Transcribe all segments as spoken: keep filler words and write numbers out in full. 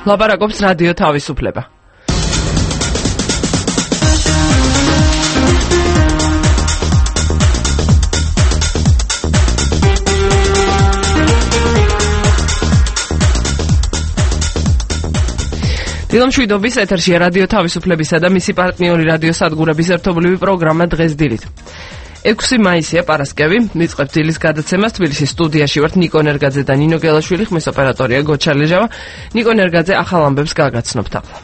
ლაპარაკობს რადიო თავისუფლება. დილამშვიდობის ეთერშია რადიო თავისუფლებისა და მისი პარტნიორი რადიო სადგურების ერთობლივი პროგრამა დღეს დილით. ექვსი მაისია პარასკევი, ვიწყებთ დილის გადაცემას. თბილისის სტუდიაში ვართ ნიკო ნერგაძე და ნინო გელაშვილი, ხმის ოპერატორია გოჩა ლეჟავა. ნიკო ნერგაძე ახალ ამბებს გაგაცნობთ ახლა.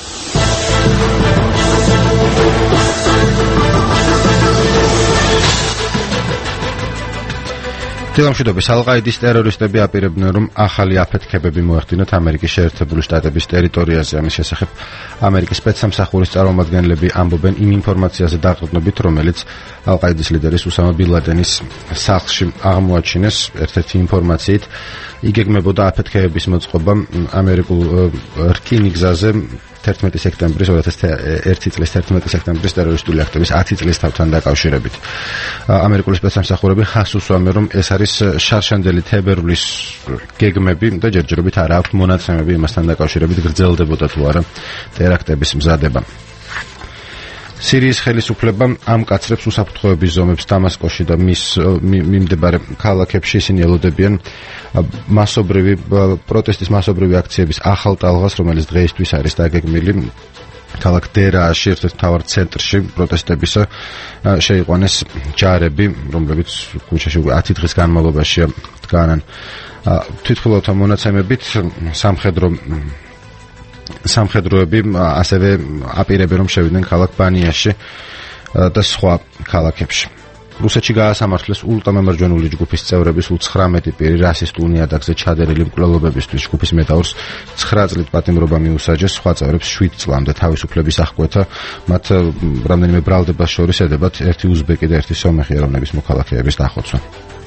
დილამშვიდობის ალ-ყაიდის ტერორისტები აპირებდნენ, რომ ახალი აფეთქებები მოეხდინათ ამერიკის შეერთებული შტატების ტერიტორიაზე. ამის შესახებ ამერიკის სპეცსამსახურის წარმომადგენლები ამბობენ იმ ინფორმაციაზე დაყრდნობით, რომელიც ალ-ყაიდის ლიდერის უსამა ბინ ლადენის სახლში აღმოაჩინეს. ერთ-ერთი ინფორმაციით იგეგმებოდა აფეთქებების მოწყობა ამერიკულ რკინიგზაზე თერთმეტი სექტემბრის ორი ათას ერთი წლის თერთმეტი სექტემბრის ტერორისტული აქტების ათი წლის თავთან დაკავშირებით. ამერიკული სპეცსამსახურები ხაზს უსვამენ, რომ ეს არის შარშანდელი თებერვლის გეგმები და ჯერჯერობით არა აქვთ მონაცემები იმასთან დაკავშირებით გრძელდებოდა თუ არა ტერაქტების მზადება. სირიის ხელისუფლებამ ამკაცრებს უსაფრთხოების ზომებს დამასკოში და მის მიმდებარე ქალაქებში. ისინი ელოდებიან მასობრივი პროტესტის მასობრივი აქციების ახალ ტალღას, რომელიც დღეისთვის არის დაგეგმილი ქალაქ დერააში, ერთ-ერთ მთავარ ცენტრში პროტესტებისა. შეიყვანეს ჯარები, რომლებიც ქუჩაში ათი დღის განმავლობაში დგანან. თვითმფრინავთა მონაცემებით სამხედრო სამხედროები ასევე აპირებენ, რომ შევიდნენ ქალაქ ბანიაში და სხვა ქალაქებში. რუსეთში გაასამართლეს ულტრამემარჯვენული ჯგუფის წევრების ოცდაათი პირი რასისტულ ნიადაგზე ჩადენილი მკვლელობებისთვის. ჯგუფის მეთაურს ცხრა წლით პატიმრობა მიუსაჯეს, სხვა წევრებს შვიდ წლამდე თავისუფლების აღკვეთა. მათ რამდენიმე ბრალდებას შორის ედებათ ერთი უზბეკი და ერთი სომეხი ეროვნების მოქალაქეების დახოცვა.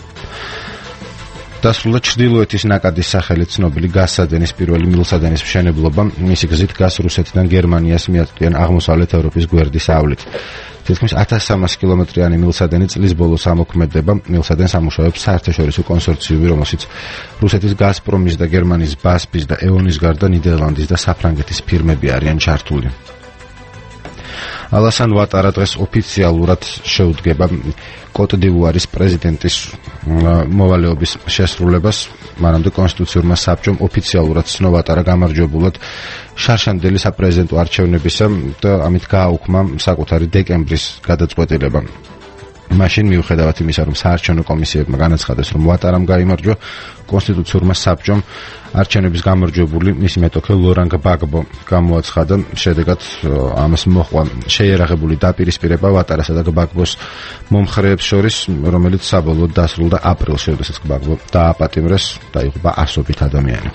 დასრულდა ჩრდილოეთის ნაკადის სახელით ცნობილი გაზსადენის პირველი მილსადენის მშენებლობა. მისი გზით გაზ რუსეთიდან გერმანიას მიაწვდიან აღმოსავლეთ ევროპის გვერდის ავლით. თითქმის ათას სამას კილომეტრიანი მილსადენი წლის ბოლოს ამოქმედება. მილსადენს ამუშავებს საერთაშორისო კონსორციუმი, რომელშიც რუსეთის გაზპრომის და გერმანიის ბასფის და ეონის გარდა ნიდერლანდის და საფრანგეთის ფირმები არიან ჩართული. ალასან ვატარა დღეს ოფიციალურად შეუდგება კოტ-დ'ივუარის პრეზიდენტის მოვალეობის შესრულებას. მანამდე კონსტიტუციურმა საბჭომ ოფიციალურად ცნო ვატარა გამარჯვებულად შარშანდელი საპრეზიდენტო არჩევნებისა და ამით გააუქმა საკუთარი დეკემბრის გადაწყვეტილება. მაშინ მიუხედავად იმისა, რომ საარჩევნო კომისიებმა განაცხადეს, რომ ვატარამ გაიმარჯვა, კონსტიტუციურმა საბჭომ არჩევნების გამარჯვებული მისი მეტოქე ლორან გბაგბო გამოაცხადა. შედეგად ამას მოჰყვა შეიარაღებული დაპირისპირება ვატარასა და გბაგბოს მომხრეებს შორის, რომელიც საბოლოოდ დასრულდა აპრილში, როდესაც გბაგბო დააპატიმრეს და იღუპა ასობით ადამიანი.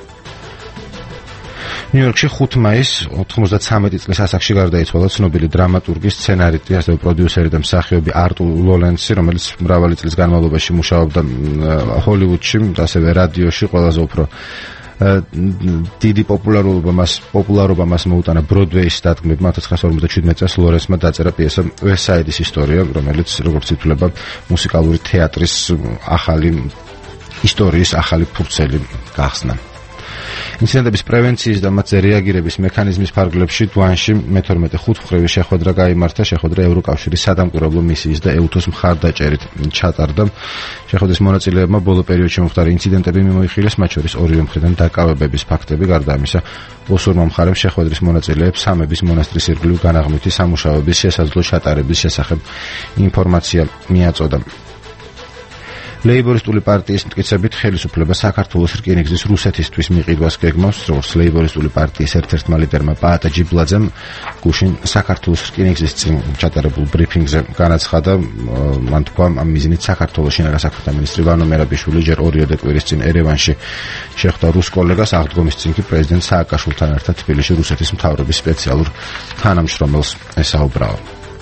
ნიუ-იორკში ხუთი მაისს ოთხმოცდათვრამეტი წლის ასაკში გარდაიცვალა ცნობილი დრამატურგი, სცენარისტი, ასევე პროდიუსერი და მსახიობი არტურ ლორენცი, რომელიც მრავალი წლის განმავლობაში მუშაობდა ჰოლივუდში და ასევე რადიოში. ყველაზე უფრო დიდი პოპულარობა მას პოპულარობა მას მოუტანა ბროდვეის დადგმებმა. ოქროს ორმოცდაშვიდმეტი წელს ლორენცმა დაწერა პიესა West Side-ის ისტორია, რომელიც როგორც ითვლება მუსიკალური თეატრის ახალი ისტორიის ახალი ფურცელი გახსნა. ინციდენტების პრევენციის და მათზე რეაგირების მექანიზმის ფარგლებში დვანში მეთორმეტე ხუთმხრივი შეხვედრა გაიმართა. შეხვედრა ევროკავშირის სადამკვირვებლო მისიის და ეუთოს მხარდაჭერით ჩატარდა. შეხვედრის მონაწილეებმა ბოლო პერიოდში მომხდარი ინციდენტები მიმოიხილეს, მათ შორის ორივე მხრიდან დაკავებების ფაქტები. გარდა ამისა, ოსურმა მხარემ შეხვედრის მონაწილეებს სამების მონასტრის ირგვლივ განაღმვითი სამუშაოების შესაძლო ჩატარების შესახებ ინფორმაცია მიაწოდა. ლეიბორისტული პარტიის მტკიცებით ხელისუფლება საქართველოს რკინიგზის რუსეთისთვის მიყიდვას გეგმავს. როგორც ლეიბორისტული პარტიის ერთ-ერთმა ლიდერმა პაატა ჯიბლაძემ გუშინ საქართველოს რკინიგზის წინ ჩატარებულ ბრიფინგზე განაცხადა, მან თქვა, ამ მიზნით საქართველოს შინაგან საქმეთა მინისტრი ვანო მერაბიშვილი ჯერ ორიოდე კვირის წინ ერევანში შეხვდა რუს კოლეგას, აღდგომის წინ კი პრეზიდენტ სააკაშვილთან ერთად თბილისში რუსეთის მთავრობის სპეციალურ თანამშრომელს ესაუბრა.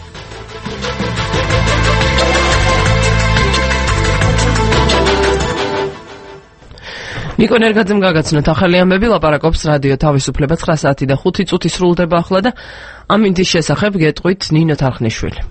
ნიკო ნერგაძემ გაგაცნოთ ახალი ამბები, ლაპარაკობს რადიო თავისუფლება. ცხრა საათი და ხუთი წუთი სრულდება ახლა და ამინდის შესახებ გეტყვით ნინო თარხნიშვილი.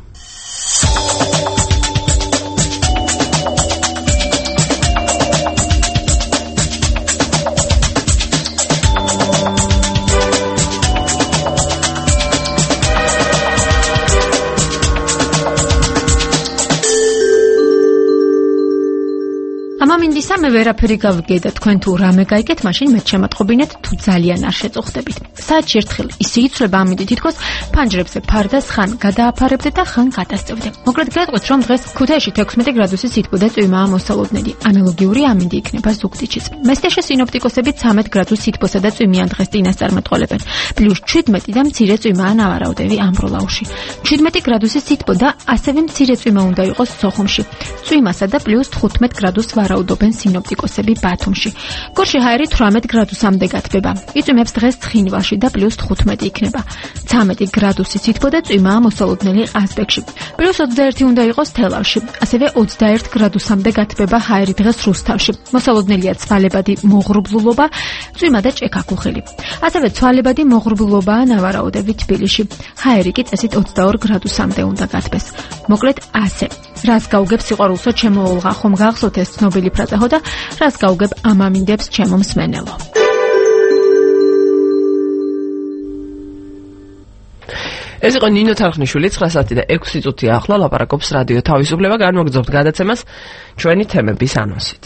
როცა მე ვერაფერი გავიგე და თქვენ თუ რამე გაიგეთ, მაშინ მე შემატყობინეთ თუ ძალიან არ შეწუხდებით. საათში ერთხელ ისე იცვლება ამინდი თითქოს ფანჯრებზე ფარდას ხან გადააფარებდე და ხან გადასწევდე. მოკლედ გეტყვით, რომ დღეს ქუთაისში თექვსმეტი გრადუსი სითბო და წვიმაა მოსალოდნელი. ანალოგიური ამინდი იქნება ზუგდიდშიც. მესტიაში სინოპტიკოსები ცამეტ გრადუს სითბოსა და წვიმიან დღეს წინას წარმატყოლებენ. პლუს შვიდმეტი და მცირე წვიმაა ნავარაუდევი ამბროლაუში. შვიდმეტი გრადუსის სითბო და ასევე მცირე წვიმა უნდა იყოს სოხუმში. წვიმასა და პლუს თხუთმეტ გრადუსს ვარაუდობენ სინოპტიკოსები ბათუმში. გორში ჰაერი თვრამეტ გრადუსამდე გათბება. იწვიმებს დღეს ცხინვალში და პლუს თხუთმეტი იქნება. ცამეტი გრადუსი სითბო და წვიმაა მოსალოდნელი ყაზბეგში. პლუს ოცდაერთი უნდა იყოს თელავში. ასევე ოცდაერთი გრადუსამდე გათბება ჰაერი დღეს რუსთავში. მოსალოდნელია ცვალებადი მოღრუბლულობა, წვიმა და ჭექაქუხილი. ასევე ცვალებადი მოღრუბლულობაა ნავარაუდევი თბილისში. ჰაერი კი წესით ოცდაორ გრადუსამდე უნდა გათბეს. მოკლედ ასე. რას გაუგებ სიყვარულსო ჩემო ოლღა, ხომ გახსოვთ ეს ცნობილი ფრაზა ხო და რას გაუგებ ამ ამინდებს ჩემო მსმენელო. ეს იყო ნინო თარხნიშვილი ცხრა საათი და ექვსი წუთი ახლა ლაპარაკობს რადიო თავისუფლება. განმოგრძობთ გადაცემას ჩვენი თემების ანონსით.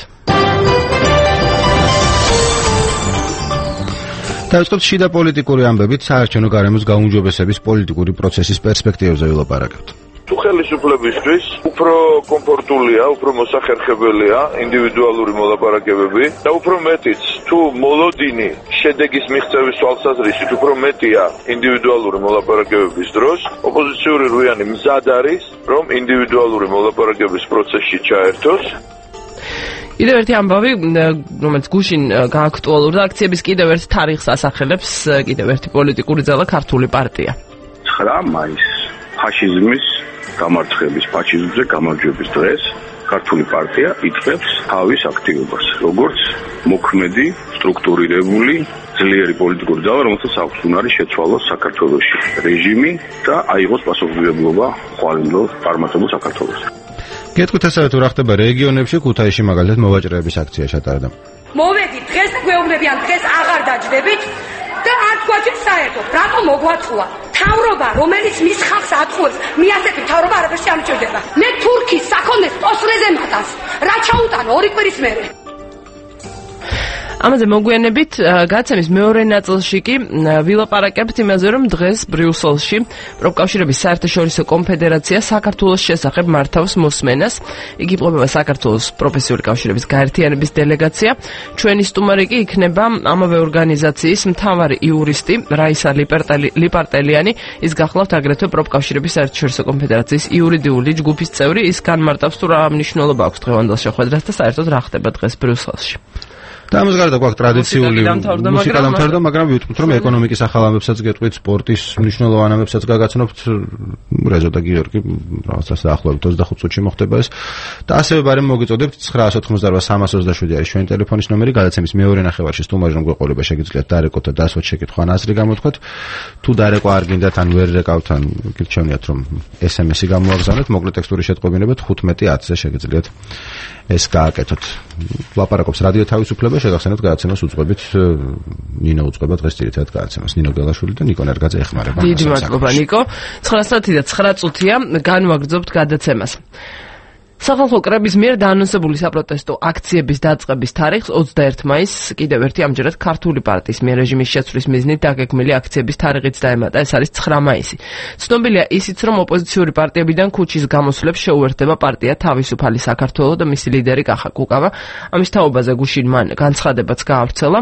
დავიწყებთ შიდა პოლიტიკური ამბებით საარჩევნო გარემოს გაუმჯობესების პოლიტიკური პროცესის პერსპექტივებზე ვილაპარაკებთ. თუ ხელისუფლებისთვის უფრო კომფორტულია, უფრო მოსახერხებელია ინდივიდუალური მოლაპარაკებები და უფრო მეტიც თუ მოლოდინი შედეგის მიღწევის თვალსაზრისით უფრო მეტია ინდივიდუალური მოლაპარაკებების დროს, ოპოზიციური რუიანი მზად არის, რომ ინდივიდუალური მოლაპარაკების პროცესში ჩაერთოს. კიდევ ერთი ამბავი, რომელიც გუშინ გააქტუალურდა, აქციების კიდევ ერთ თარიღს ასახელებს კიდევ ერთი პოლიტიკური ძალა ქართული პარტია. ცხრა მაისს ფაშიზმის გამარცხების, ფაშიზმზე გამარჯვების დღეს ქართული პარტია იწყებს თავის აქტივობას, როგორც მოქმედი, სტრუქტურირებული, ძლიერი პოლიტიკური ძალა, რომელსაც აქვს უნარი შეცვალოს საქართველოში რეჟიმი და აიღოს პასუხისმგებლობა ხვალინდელ წარმატებულ საქართველოს. გეტყვით ასევე თუ რა ხდება რეგიონებში, ქუთაისში მაგალითად მოვაჭრეების აქცია ჩატარდა. მოვედით დღეს გვეუბნებიან, დღეს აღარ დაჯდებით და არ გვაჩვენს საერთოდ, რატომ მოგვაწუა? თავრობა, რომელიც მის ხალხს ატყუებს, მე ასეთი თავრობა არაფერში არ მჭირდება. მე თურქის საქონელს პოსლეზე მატანს. რა ჩაუტანო ორი კვირის მერე? ამაზე მოგვიანებით გაცემის მეორე ნაწილში კი ვილაპარაკებთ იმაზე, რომ დღეს ბრიუსელში პროფკავშირების საერთაშორისო კონფედერაცია საქართველოს შესახებ მართავს მოსმენას. იგი იპოვება საქართველოს პროფესიული კავშირების გაერთიანების დელეგაცია. ჩვენი სტუმარი კი იქნება ამავე ორგანიზაციის მთავარი იურისტი რაისა ლიპარტელიანი. ის გახლავთ აგრეთვე პროფკავშირების საერთაშორისო კონფედერაციის იურიდიული ჯგუფის წევრი. ის განმარტავს თუ რა მნიშვნელობა აქვს დღევანდელ შეხვედრას და საერთოდ რა ხდება დღეს ბრიუსელში. და ამას გარდა გვაქვს ტრადიციული მუსიკა დამთავრდა, მაგრამ ვიტყვით რომ ეკონომიკის ახალ ამბებსაც გეტყვით, სპორტის მნიშვნელოვან ამბებსაც გაგაცნობთ. რეზო და გიორგი რაღაცას დაახლოებით ოცდახუთ წუთში მოხდება ეს. და ასევე ბარემ მოგიწოდებთ ცხრა ოთხმოცდაოთხი სამას ოცდაშვიდი არის ჩვენი ტელეფონის ნომერი. გადაცემის მეორე ნახევარში სტუმარი რომ გვეყოლება, შეგიძლიათ დარეკოთ და დასვათ შეკითხვა ან აზრი გამოთქვათ. თუ დარეკვა არ გინდათ ან ვერ რეკავთ ან გირჩევნიათ რომ ეს ემ ესი გამოაგზავნოთ, მოკლე ტექსტური შეტყობინება ხუთმეტი ათზე შეგიძლიათ ეს გააკეთოთ. ლაპარაკობს რადიო თავისუფლება, შეგახსენოთ გადაცემას უწყებით ნინო უწყება დღეს ძირითადად გადაცემას. ნინო გელაშვილი და ნიკო ნერგაძე ეხმარება. დიდი მადლობა ნიკო. ცხრა საათი და ცხრა წუთია, განვაგრძობთ გადაცემას. სახალხო კრების მიერ დაანონსებული საპროტესტო აქციების დაწყების თარიღს ოცდაერთი მაისს კიდევ ერთი ამჯერად ქართული პარტიის მიერ რეჟიმის შეცვლის მიზნით დაგეგმილი აქციების თარიღიც დაემატა, ეს არის ცხრა მაისი. ცნობილია ისიც, რომ ოპოზიციური პარტიებიდან ქუჩის გამოსვლებს შეუერთდება პარტია თავისუფალი საქართველო და მისი ლიდერი კახა კუკავა. ამის თაობაზე გუშინ მან განცხადებაც გაავრცელა.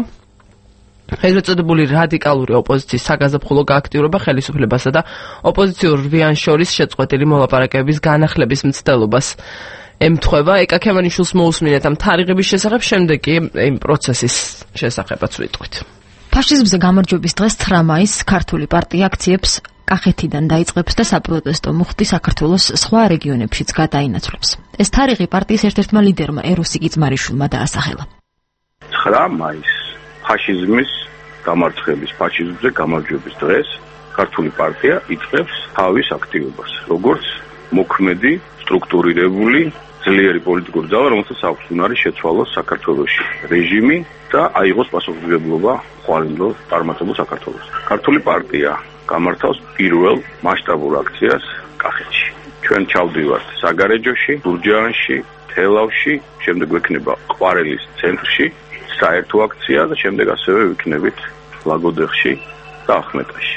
ეგრეთ წოდებული რადიკალური ოპოზიციის საგაზაფხულო გააქტიურება ხელისუფლებასა და ოპოზიციურ რვიანს შორის შეწყვეტილი მოლაპარაკებების განახლების მცდელობას ემთხვევა. ეკა ქემანიშვილს მოусმინეთ ამ თარიღების შესახებ, შემდეგ კი იმ პროცესის შესახებაც ვიტყვით. ფაშიზმზე გამარჯვების დღეს ცხრა მაისს ქართული პარტია აქციებს კახეთიდან დაიწყებს და საპროტესტო მუხტი საქართველოს სხვა რეგიონებშიც გადაინაცვლებს. ეს თარიღი პარტიის ერთ-ერთმა ლიდერმა ეროსიკი ძმარიშვილმა დაასახელა. ცხრა მაისს ფაშიზმის გამარცხების, ფაშიზმზე გამარჯვების დღეს ქართული პარტია იწყებს თავის აქტივობას, როგორც მოქმედი, სტრუქტურირებული, ძლიერი პოლიტიკური ძალა, რომელსაც აქვს უნარი შეცვალოს საქართველოში რეჟიმი და აიღოს პასუხისმგებლობა ხვალინდელ წარმატებულ საქართველოს. ქართული პარტია გამართავს პირველ მასშტაბურ აქციას კახეთში. ჩვენ ჩავდივართ საგარეჯოში, გურჯაანში, თელავში, შემდეგ ვექნება ყვარელის ცენტრში საერთო აქცია და შემდეგ ასევე ვიქნებით ლაგოდეხში და ახმეტაში.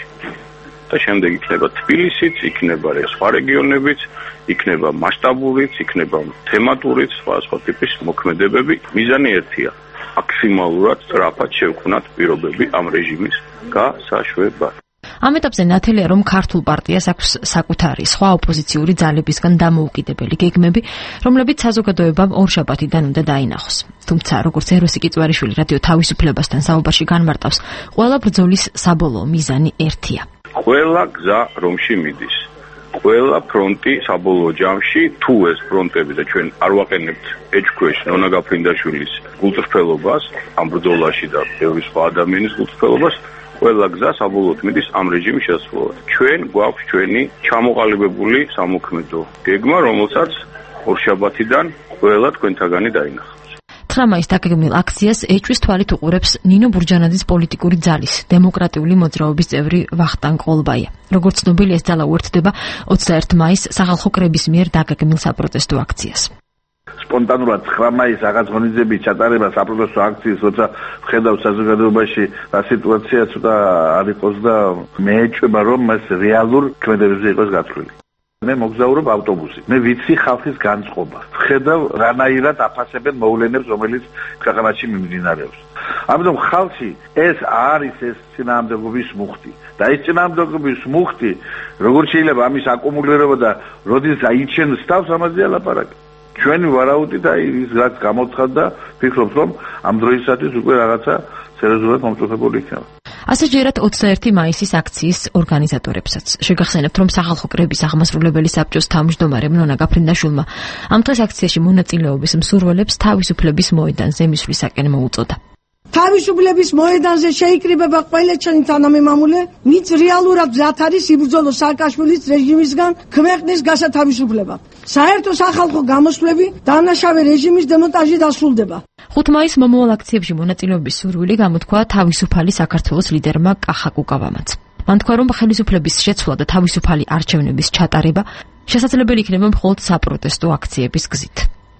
და შემდეგ იქნება თბილისიც, იქნება სხვა რეგიონებიც, იქნება მასშტაბურიც, იქნება თემატურიც, სხვა ტიპის მოქმედებები. მიზანი ერთია: მაქსიმალურად სწრაფად შევქმნათ პირობები ამ რეჟიმის გასაშვებად. ამ ეტაპზე ნათელია, რომ ქართულ პარტიას აქვს საკუთარი სხვა ოპოზიციური ძალებისგან დამოუკიდებელი გეგმები, რომლებიც საზოგადოებამ ორშაბათიდან უნდა დაინახოს. თუმცა, როგორც ეროსი კიწვარიშვილი რადიო თავისუფლებასთან საუბარში განმარტავს, ყველა ბრძოლის საბოლოო მიზანი ერთია. ყველა გზა რომში მიდის. ყველა ფრონტი საბოლოო ჯამში, თუ ეს ფრონტები და ჩვენ არ ვაყენებთ ეჭქვეშ ნონა გაფრინდაშვილის გულწრფელობას ამ ბრძოლაში და ბევრი სხვა ადამიანის გულწრფელობას, ყველა გზა საბოლოოდ მიდის ამ რეჟიმის შესრულებად. ჩვენ გვაქვს ჩვენი ჩამოყალიბებული სამოქმედო გეგმა, რომელსაც ორშაბათიდან ყველა თქვენთაგანი დაინახავს. თხრა მაისს დაგეგმილ აქციას ეჭვის თვალით უყურებს ნინო ბურჯანაძის პოლიტიკური ძალის დემოკრატიული მოძრაობის წევრი ვახტანგ ყოლბაია. როგორც ცნობილი, ეს ძალა უერთდება ოცდაერთი მაისს სახალხო კრების მიერ დაგეგმილ საპროტესტო აქციას. სპონტანურად თხრა მაისს რაღაც ღონისძიების ჩატარება საპროტესტო აქციის, როცა ვხედავ საზოგადოებაში რა სიტუაცია ცოტა არ იყოს და მე ეჭვება, რომ ეს რეალურ ქმედებებზე იყოს გათვლილი. მე მოგზაურობ ავტობუსით. მე ვიცი ხალხის განწყობა. ვხედავ რანაირად აფასებენ მოვლენებს, რომელიც ქვეყანაში მიმდინარეობს. ამიტომ ხალხი ეს არის ეს წინააღმდეგობის მუხტი. და ეს წინააღმდეგობის მუხტი, როგორც შეიძლება ამის აკუმულირება და როდის აიჩენს თავს, ამაზეა ლაპარაკი. ჩვენი ვარაუდი და ის რაც გამოცხადდა, ფიქრობ, რომ ამ დროისათვის უკვე რაღაცა სერიოზულად მომწიფებული იქნება. ასე ჯერათ ოცდაერთი მაისის აქციის ორგანიზატორებსაც. შეგახსენებთ, რომ სახალხო კრების აღმასრულებელი საბჭოს თავმჯდომარე ნონა გაფრინდაშვილმა ამ დღეს აქციაში მონაწილეობის მსურველებს თავისუფლების მოედანზე მისვლისაკენ მოუწოდა. თავისუფლების მოედანზე შეიკრიბება ყველა ჩვენი თანამემამულე, ვინც რეალურად მზად არის იბრძოლო სააკაშვილის რეჟიმისგან ქვეყნის გასათავისუფლებად. საერთო სახალხო გამოსვლები დანაშავე რეჟიმის დემონტაჟი დასრულდება. ხუთ მაისს მომავალ აქციებში მონაწილეობის სურვილი გამოთქვა თავისუფალი საქართველოს ლიდერმა კახა კუკავამაც. მან თქვა, რომ ხელისუფლების შეცვლა და თავისუფალი არჩევნების ჩატარება შესაძლებელი იქნება მხოლოდ საპროტესტო აქციების გზით.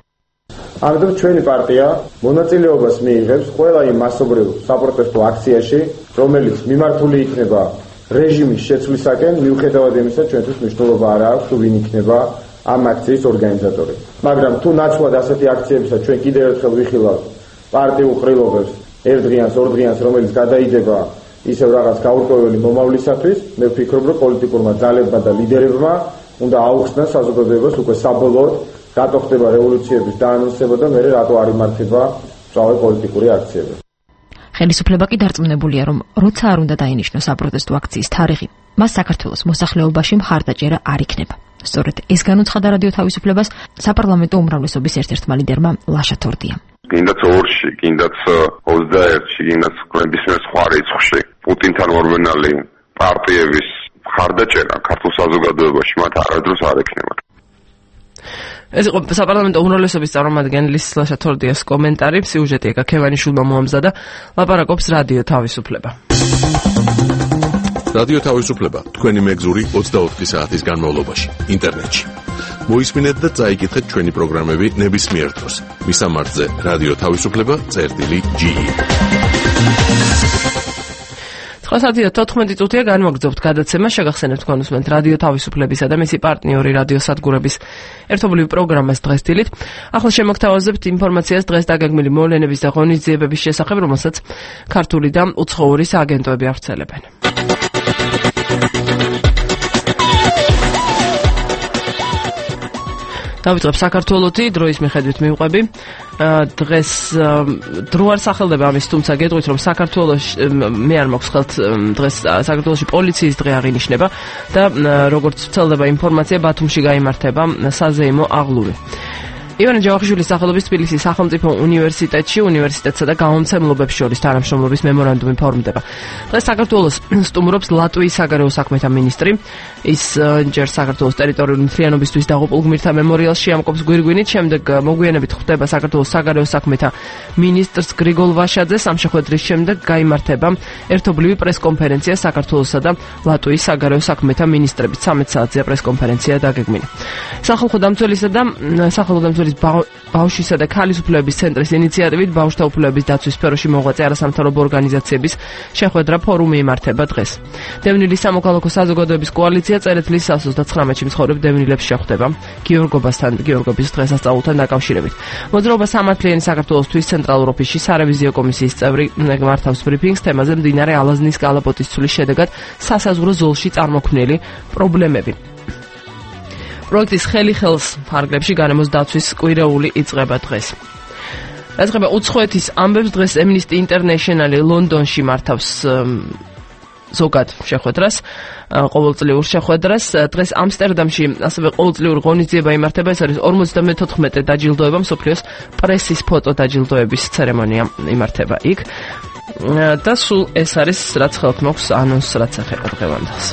ამიტომ ჩვენი პარტია მონაწილეობას მიიღებს ყველა იმ მასობრივ საპროტესტო აქციაში, რომელიც მიმართული იქნება რეჟიმის შეცვლისაკენ, მიუხედავად იმისა, ჩვენთვის მნიშვნელობა არ აქვს თუ ვინ იქნება ამ აქციის ორგანიზატორი. მაგრამ თუ ნაცვლად ასეთი აქციებისა ჩვენ კიდევ ერთხელ ვიხილავთ პარტიულ ყრილობებს ერთდღიანს, ორდღიანს, რომელიც გადაიდება ისევ რაღაც გაურკვეველი მომავლისათვის, მე ვფიქრობ, რომ პოლიტიკურმა ძალებმა და ლიდერებმა უნდა აუხსნას საზოგადოებას უკვე საბოლოოდ რატო ხდება რევოლუციების დაანონსება და მერე რატო არ იმართება სწავე პოლიტიკური აქციები. ხელისუფლება კი დარწმუნებულია, რომ როცა არ უნდა დაინიშნოს საპროტესტო აქციის თარიღი, მას საქართველოს მოსახლეობაში მხარდაჭერა არ იქნება. სწორედ ეს განუცხადა რადიო თავისუფლებას საპარლამენტო უმრავლესობის ერთ-ერთმა ლიდერმა ლაშა თორდიამ. კიდაც ორში, კიდაც ოცდაერთში, კიდაც ნებისმიერ სხვა რიცხვში პუტინთან ორბენალი პარტიების მხარდაჭერა ქართულ საზოგადოებაში მათ არადროს არ ექნება. ეს იყო საპარლამენტო უმრავლესობის წარმომადგენლის ლაშა თორდიას კომენტარი. სიუჟეტი ეკა ქევანიშვილმა მოამზადა. ლაპარაკობს რადიო თავისუფლება. რადიო თავისუფლება თქვენი მეგზური ოცდაოთხი საათის განმავლობაში ინტერნეტში. მოისმინეთ და წაიკითხეთ ჩვენი პროგრამები ნებისმიერ დროს. მისამართზე რადიო თავისუფლება წერტილი ჯი ი. ცხრა საათი და თოთხმეტი წუთია განვაგრძობთ გადაცემა. შეგახსენებთ კონსუმენტ რადიო თავისუფლებისა და მისი პარტნიორი რადიო სადგურების ერთობლივ პროგრამას დღეს დილით. ახლა შემოგთავაზებთ ინფორმაციას დღეს დაგეგმილი მოვლენების და ღონისძიებების შესახებ, რომელსაც ქართული და უცხოური სააგენტოები ავრცელებენ. დავიწყებ საქართველოთი, დროის მიხედვით მივყვები. დღეს დრო არ სახელდება ამის, თუმცა გეტყვით, რომ საქართველოში მე არ მაქვს ხელთ დღეს საქართველოში პოლიციის დღე აღინიშნება და როგორც ვრცელდება ინფორმაცია, ბათუმში გაიმართება საზეიმო აღლუმი. ივანე ჯავახიშვილის სახელობის თბილისის სახელმწიფო უნივერსიტეტში უნივერსიტეტსა და გამომცემლობებს შორის თანამშრომლობის მემორანდუმი ფორმდება. დღეს საქართველოს სტუმრობს ლატვიის საგარეო საქმეთა მინისტრი. ის ჯერ საქართველოს ტერიტორიული მთლიანობისთვის დაღუპულ გმირთა მემორიალში ამკობს გვირგვინით, შემდეგ მოგვიანებით ხვდება საქართველოს საგარეო საქმეთა მინისტრს გრიგოლ ვაშაძეს. ამ შეხვედრის შემდეგ გაიმართება ერთობლივი პრესკონფერენცია საქართველოსა და ლატვიის საგარეო საქმეთა მინისტრებით. ცამეტ საათზეა პრესკონფერენცია დაგეგმილი. სახალხო დამცველისა და სახალხო დამცველის ახალგაზრდის ბავშვისა და ქალის უფლებების ცენტრის ინიციატივით ბავშვთა უფლებების დაცვის სფეროში მოღვაწე არასამთავრობო ორგანიზაციების შეხვედრა ფორუმი იმართება დღეს. დევნილის სამოქალაქო საზოგადოების კოალიცია წერეთლის სასოს და ცხრამეტში მცხოვრებ დევნილებს შეხვდება გიორგობასთან გიორგობის დღესასწაულთან დაკავშირებით. მოძრაობა სამართლიანი საქართველოსთვის ცენტრალურ ოფისში სარევიზიო კომისიის წევრი მართავს ბრიფინგს თემაზე მდინარე ალაზნის კალაპოტის ცვლის შედეგად სასაზღვრო ზოლში წარმოქმნილი პრობლემები. პროექტის ხელი ხელს ფარგლებში გარემოს დაცვის კვირეული იწყება დღეს. რაც ხება უცხოეთის ამბებს დღეს Amnesty International ლონდონში მართავს ზოგად შეხვედრას, ყოველწლიურ შეხვედრას. დღეს ამსტერდამში ასევე ყოველწლიურ ღონისძიება იმართება, ეს არის ორმოცდამეთოთხმეტე დაჯილდოება, მსოფლიოს პრესის ფოტო დაჯილდოების ცერემონია იმართება იქ. და სულ ეს არის რაც ხელთ მოქვს ანონს რაც ეხება დღევანდელს.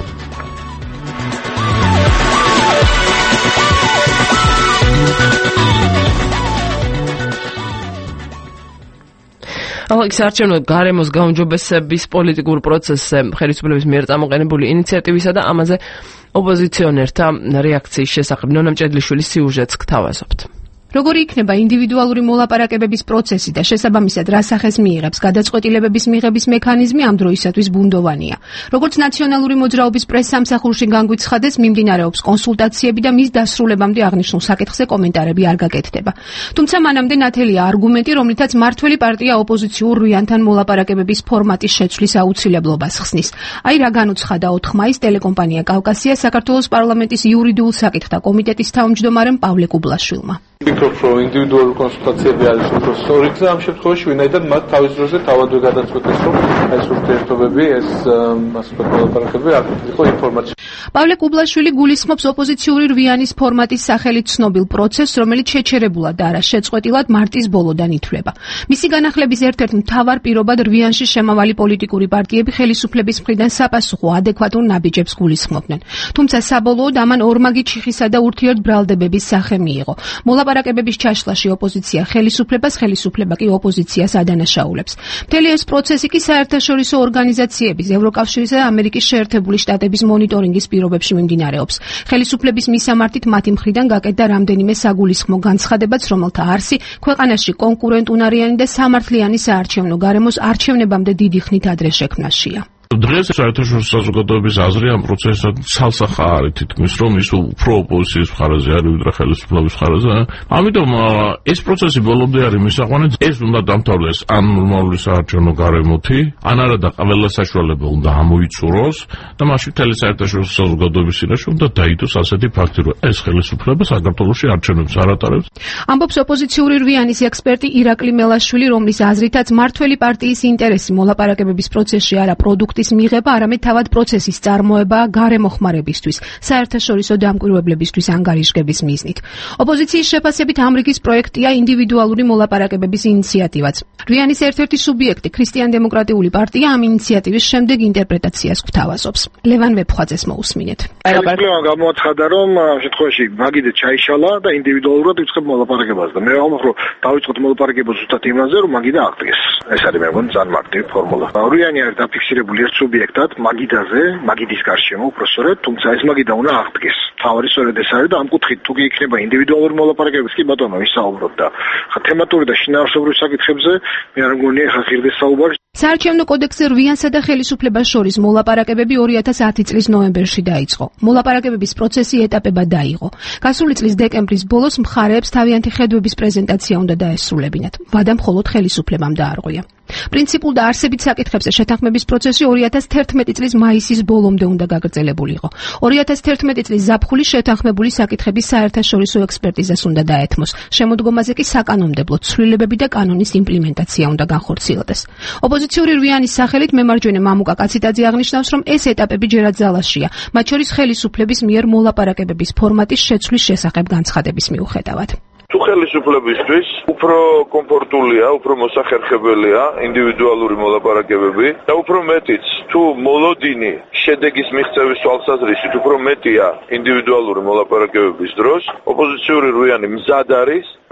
ახალგაზრდის არჩევნო გარემოს გაუმჯობესების პოლიტიკურ პროცესზე ხელისუფლების მიერ წამოყენებული ინიციატივისა და ამაზე ოპოზიციონერთა რეაქციის შესახებ ნონა მჭედლიშვილის სიუჟეტს გთავაზობთ. როგორი იქნება ინდივიდუალური მოლაპარაკებების პროცესი და შესაბამისად რა სახეს მიიღებს გადაწყვეტილებების მიღების მექანიზმი ამ დროისათვის ბუნდოვანია. როგორც ნაციონალური მოძრაობის პრესსამსახურში განგვიცხადეს, მიმდინარეობს კონსულტაციები და მის დასრულებამდე აღნიშნულ საკითხზე კომენტარები არ გაკეთდება. თუმცა მანამდე ნათელია არგუმენტი, რომლითაც მართველი პარტია ოპოზიციურ რვიანთან მოლაპარაკებების ფორმატის შეცვლის აუცილებლობას ხსნის. აი რა განუცხადა ოთხ მაისს ტელეკომპანია კავკასია საქართველოს პარლამენტის იურიდიულ საკითხთა კომიტეტის თავმჯდომარემ პავლე კუბლაშვილმა. ვფიქრობ, რომ ინდივიდუალური კონსულტაციები არის უფრო სწორი გზა ამ შემთხვევაში, ვინაიდან მათ თავის დროზე თავადვე გადაწყვეტეს, რომ ეს ურთიერთობები, ეს ასე ვთქვათ, მოლაპარაკებები არ იყო ინფორმაცია. პავლე კუბლაშვილი გულისხმობს ოპოზიციური რვიანის ფორმატის სახელით ცნობილ პროცესს, რომელიც შეჩერებულად და არა შეწყვეტილად მარტის ბოლოდან ითვლება. მისი განახლების ერთ-ერთ მთავარ პირობად რვიანში შემავალი პოლიტიკური პარტიები ხელისუფლების მხრიდან საპასუხო ადეკვატურ ნაბიჯებს გულისხმობდნენ. თუმცა საბოლოოდ ამან ორმაგი ჩიხისა და ურთიერთბრალდებების სახე მიიღო. მოლაპარაკებების ჩაშლაში ოპოზიცია ხელისუფლებას, ხელისუფლება კი ოპოზიციას ადანაშაულებს. მთელი ეს პროცესი კი საერთაშორისო ორგანიზაციების, ევროკავშირისა და ამერიკის შეერთებული შტატების მონიტორინგის პირობებში მიმდინარეობს. ხელისუფლების მისამართით მათი მხრიდან გაკეთდა რამდენიმე საგულისხმო განცხადებაც, რომელთა არსი ქვეყანაში კონკურენტუნარიანი და სამართლიანი საარჩევნო გარემოს არჩევნებამდე დიდი ხნით ადრე შექმნაშია. დღეს საერთაშორისო საზოგადოების აზრი ამ პროცესთან ცალსახა არის თითქმის, რომ ის უფრო ოპოზიციის მხარეზე არის, ვიდრე ხელისუფლების მხარეზე. ამიტომ ეს პროცესი ბოლომდე არის მისაყვანე, ეს უნდა დამთავრდეს ან ნორმალური საარჩევნო გარემოთი, ან არა და ყველა საშუალება უნდა ამოიწუროს და მაშინ მთელი საერთაშორისო საზოგადოების წინაშე უნდა დაიდოს ასეთი ფაქტი, რომ ეს ხელისუფლება საქართველოში არჩევნებს არ ატარებს. ამბობს ოპოზიციური რვიანის ექსპერტი ირაკლი მელაშვილი, რომლის აზრითაც მართველი პარტიის ინტერესი მოლაპარაკებების პროცესში არა პროდუქტი მიღება, არამედ თავად პროცესის წარმოება გარემოხმარებისთვის, საერთაშორისო დამკვირვებლებისთვის ანგარიშგების მიზნით. ოპოზიციის შეფასებით ამ რიგის პროექტია ინდივიდუალური მოლაპარაკებების ინიციატივაც. რვიანის ერთ-ერთი სუბიექტი, ქრისტიან-დემოკრატიული პარტია ამ ინიციატივის შემდეგ ინტერპრეტაციას გვთავაზობს. ლევან ვეფხვაძეს მოусმინეთ. პრობლემა გამოაცხადა, რომ ამ შემთხვევაში მაგიდე ჩაიშალა და ინდივიდუალურად იწყებ მოლაპარაკებას და მე ვამბობ, რომ დავიწყოთ მოლაპარაკებას ზუსტად იმაზე, რომ მაგიდე აღდგეს. ეს არის მე მგონი ძალიან მარტივი ფორმულა. რვიანი არის დაფიქსირებული სუბიექტად მაგიდაზე, მაგიდის გარშემო უბრალოდ, თუმცა ეს მაგიდა უნდა აღდგეს. თავი სწორედ ეს არის და ამ კუთხით თუ იქნება ინდივიდუალური მოლაპარაკებები, კი ბატონო, ვისაუბროთ და ხა თემატური და შინაარსობრივ საკითხებზე მე არ მგონია ხა ღირდეს საუბარი. საარჩევნო კოდექსზე რვიანსა და ხელისუფლებას შორის მოლაპარაკებები ორი ათას ათი წლის ნოემბერში დაიწყო. მოლაპარაკებების პროცესი ეტაპებად დაიღო. გასული წლის დეკემბრის ბოლოს მხარეებს თავიანთი ხედვების პრეზენტაცია უნდა დაესრულებინათ. ვადა მხოლოდ ხელისუფლებამ დაარღვია. პრინციპულ და არსებით საკითხებზე შეთანხმების პროცესი ორი ათას თერთმეტი წლის მაისის ბოლომდე უნდა გაგრძელებულიყო. ორი ათას თერთმეტი წლის ზაფხული შეთანხმებული საკითხების საერთაშორისო ექსპერტიზას უნდა დაეთმოს. შემოდგომაზე კი საკანონმდებლო ცვლილებები და კანონის იმპლემენტაცია უნდა განხორციელდეს. ოპოზიციური რვიანის სახელით მემარჯვენე მამუკა კაციტაძე აღნიშნავს, რომ ეს ეტაპები ჯერაც ძალაშია, მათ შორის ხელისუფლების მიერ მოლაპარაკებების ფორმატის შეცვლის შესახებ განცხადების მიუხედავად. თუ ხელისუფლებისთვის უფრო კომფორტულია, უფრო მოსახერხებელია ინდივიდუალური მოლაპარაკებები და უფრო მეტიც თუ მოლოდინი შედეგის მიღწევის თვალსაზრისით უფრო მეტია ინდივიდუალური მოლაპარაკებების დროს, ოპოზიციური რვიანი მზად არის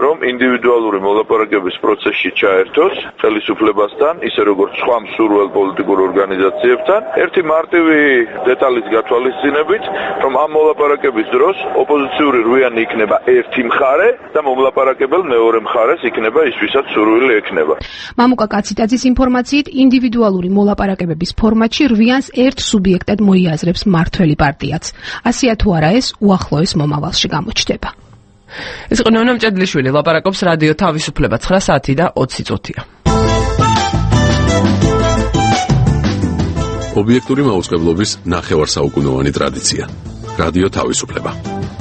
რომ ინდივიდუალური მოლაპარაკების პროცესში ჩაერთოს ხელისუფლებასთან, ისე როგორც სხვა მსურველ პოლიტიკურ ორგანიზაციებთან, ერთი მარტივი დეტალის გათვალისწინებით, რომ ამ მოლაპარაკების დროს ოპოზიციური რვიანი იქნება ერთი მხარე და მომლაპარაკებელ მეორე მხარეს იქნება ის, ვისაც სურვილი ექნება. მამუკა კაციტაძის ინფორმაციით, ინდივიდუალური მოლაპარაკებების ფორმატში რვიანს ერთ სუბიექტად მოიაზრებს მართველი პარტიაც. ასეა თუ არა ეს უახლოეს მომავალში გამოჩნდება. ეს იყო ნონა მჭედლიშვილი, ლაპარაკობს რადიო თავისუფლება ცხრა საათი და ოცი წუთია. ობიექტური მაუწყებლობის ნახევარსაუკუნოვანი ტრადიცია. რადიო თავისუფლება.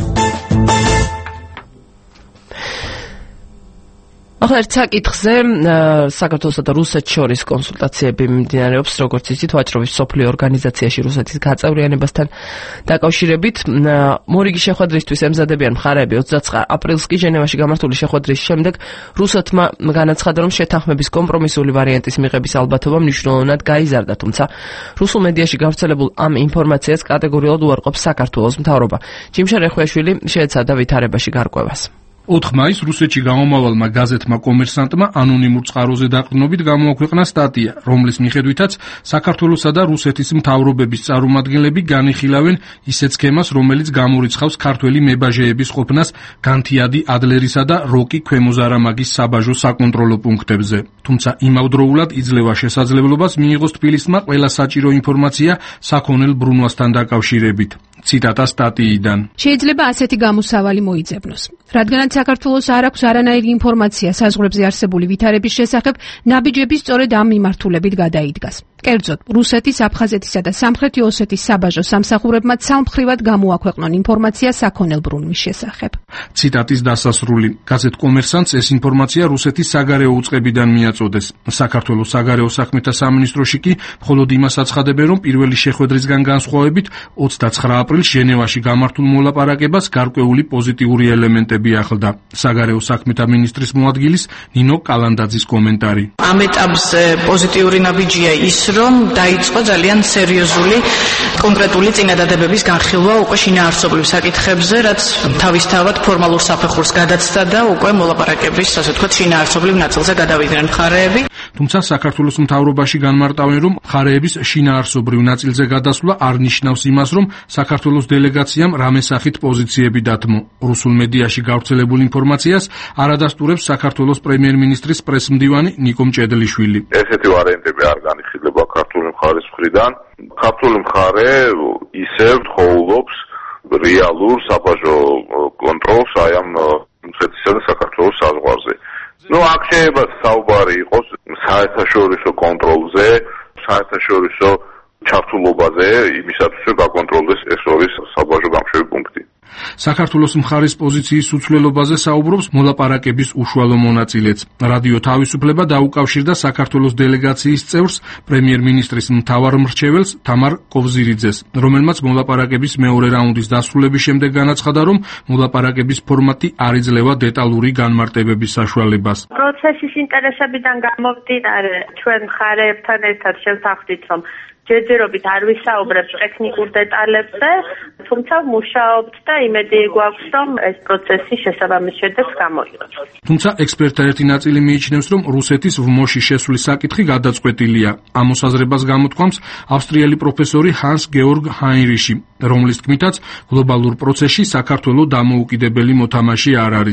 ახლა ერთ საკითხზე საქართველოსა და რუსეთს შორის კონსულტაციები მიმდინარეობს, როგორც იცით, ვაჭრობის სოფლიო ორგანიზაციაში რუსეთის გაწევრიანებასთან დაკავშირებით. მორიგი შეხვედრისთვის ემზადებიან მხარეები ოცდაცხრა აპრილს კი ჟენევაში გამართული შეხვედრის შემდეგ რუსეთმა განაცხადა, რომ შეთანხმების კომპრომისული ვარიანტის მიღების ალბათობა მნიშვნელოვნად გაიზარდა, თუმცა რუსულ მედიაში გავრცელებულ ამ ინფორმაციას კატეგორიულად უარყოფს საქართველოს მთავრობა. ჯიმშა რეხვიაშვილი შეეცადა ვითარებაში გარკვევას. ოთხ მაისს რუსეთში გამომავალმა გაზეთმა კომერსანტმა ანონიმურ წყაროზე დაყრდნობით გამოაქვეყნა სტატია, რომლის მიხედვითაც საქართველოსა და რუსეთის მთავრობების წარმომადგენლები განიხილავენ ისეთ სქემას, რომელიც გამორიცხავს ქართველი მებაჟეების ყოფნას განთიადი ადლერისა და როკი ქვემოზარამაგის საბაჟო საკონტროლო პუნქტებზე. თუმცა იმავდროულად იძლევა შესაძლებლობას მიიღოს თბილისმა ყველა საჭირო ინფორმაცია საქონელ ბრუნვასთან დაკავშირებით. ციტატა სტატიიდან. შეიძლება ასეთი გამოსავალი მოიძებნოს. რადგანაც საქართველოს არ აქვს არანაირი ინფორმაცია საზღვრებზე არსებული ვითარების შესახებ, ნაბიჯები სწორედ ამ მიმართულებით გადაიდგას. კერძოდ, რუსეთის, აფხაზეთისა და სამხრეთი ოსეთის საბაჟო სამსახურებმა ცალმხრივად გამოაქვეყნონ ინფორმაცია საქონელ ბრუნვის შესახებ. ციტატის დასასრული. გაზეთ კომერსანტს ეს ინფორმაცია რუსეთის საგარეო უწყებიდან მიაწოდეს. საქართველოს საგარეო საქმეთა სამინისტროში კი მხოლოდ იმას აცხადებენ, რომ პირველი შეხვედრისგან განსხვავებით ოცდაცხრა აპრილს ჟენევაში გამართულ მოლაპარაკებას გარკვეული პოზიტიური ელემენტები ახლდა. საგარეო საქმეთა მინისტრის მოადგილის ნინო კალანდაძის კომენტარი. ამ ეტაპზე პოზიტიური ნაბიჯია ის, რომ დაიწყო ძალიან სერიოზული კონკრეტული წინადადებების განხილვა უკვე შინაარსობრივ საკითხებზე, რაც თავისთავად ფორმალურ საფეხურს გადაცდა და უკვე მოლაპარაკების, ასე ვთქვათ, შინაარსობრივ ნაწილზე გადავიდნენ მხარეები. თუმცა საქართველოს მთავრობაში განმარტავენ, რომ მხარეების შინაარსობრივ ნაწილზე გადასვლა არ ნიშნავს იმას, რომ საქართველოს დელეგაციამ რამე სახით პოზიციები დათმო. რუსულ მედიაში გავრცელებულ ინფორმაციას არადასტურებს საქართველოს პრემიერ-მინისტრის პრესმდივანი ნიკო მჭედლიშვილი. ესეთი ვარიანტები არ განიხილება ქართული მხარის მხრიდან. ქართული მხარე ისევ თხოვლობს რეალურ საბაჟო კონტროლს აი ამ რუსეთისა და საქართველოს საზღვარზე. ნუ აქ შეიძლება საუბარი იყოს საერთაშორისო კონტროლზე, საერთაშორისო ჩართულობაზე, იმისათვის რომ გაკონტროლდეს ეს ორი საბაჟო გამშვები პუნქტი. საქართველოს მხარის პოზიციის უცვლელობაზე საუბრობს მოლაპარაკების უშუალო მონაწილეც. რადიო თავისუფლება დაუკავშირდა საქართველოს დელეგაციის წევრს, პრემიერ-მინისტრის მთავარ მრჩეველს თამარ კოვზირიძეს, რომელმაც მოლაპარაკების მეორე რაუნდის დასრულების შემდეგ განაცხადა, რომ მოლაპარაკების ფორმატი არ იძლევა დეტალური განმარტებების საშუალებას. პროცესის ინტერესებიდან გამომდინარე, ჩვენ მხარეებთან ერთად შევთანხმდით, რომ ჯერჯერობით არ ვისაუბრებთ ტექნიკურ დეტალებზე, თუმცა მუშაობთ და იმედი გვაქვს, რომ ეს პროცესი შესაბამის შედეგს გამოიღებს. თუმცა ექსპერტთა ერთი ნაწილი მიიჩნევს, რომ რუსეთის ვმოში შესვლის საკითხი გადაწყვეტილია. ამ მოსაზრებას გამოთქვამს ავსტრიელი პროფესორი ჰანს გეორგ ჰაინრიში, რომლის თქმითაც გლობალურ პროცესში საქართველოს დამოუკიდებელი მოთამაშე არ არის.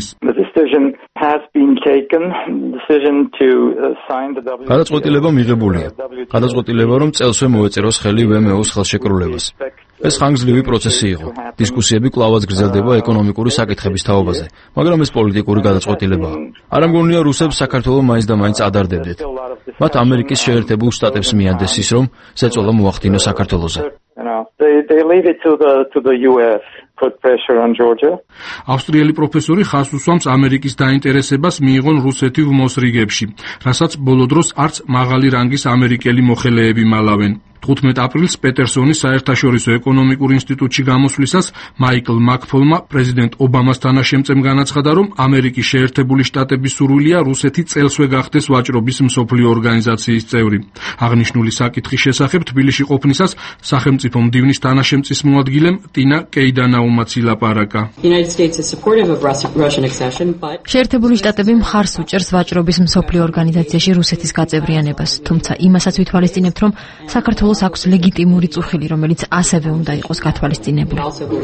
გადაწყვეტილება მიღებულია. გადაწყვეტილება, რომ წელსვე მოეწეროს ხელი ვმო-ს ხელშეკრულებას. ეს ხანგრძლივი პროცესი იყო. დისკუსიები კვლავაც გრძელდება ეკონომიკური საკითხების თაობაზე, მაგრამ ეს პოლიტიკური გადაწყვეტილებაა. არ ამგონია რუსებს საქართველოს მაინც და მაინც ადარდებდეთ. მათ ამერიკის შეერთებულ შტატებს მიანდეს ის, რომ ზეწოლა მოახდინოს საქართველოზე. ავსტრიელი პროფესორი ხაზს უსვამს ამერიკის დაინტერესებას მიიღონ რუსეთი ვმოს რიგებში, რასაც ბოლო დროს არც მაღალი რანგის ამერიკელი მოხელეები მალავენ. თხუთმეტ აპრილს პეტერსონის საერთაშორისო ეკონომიკურ ინსტიტუტში გამოსვლისას მაიკლ მაკფოლმა პრეზიდენტ ობამას თანაშემწემ განაცხადა, რომ ამერიკის შეერთებული შტატების სურვილია რუსეთი წელსვე გახდეს ვაჭრობის მსოფლიო ორგანიზაციის წევრი. აღნიშნული საკითხის შესახებ თბილისში ყოფნისას სახელმწიფო მდივნის თანაშემწის მოადგილემ ტინა კეიდანაუმაც ილაპარაკა. შეერთებული შტატები მხარს უჭერს ვაჭრობის მსოფლიო ორგანიზაციაში რუსეთის გაწევრიანებას, თუმცა იმასაც ვითვალისწინებთ, რომ საქართველოს აქვს ლეგიტიმური წუხილი, რომელიც ასევე უნდა იყოს გათვალისწინებული.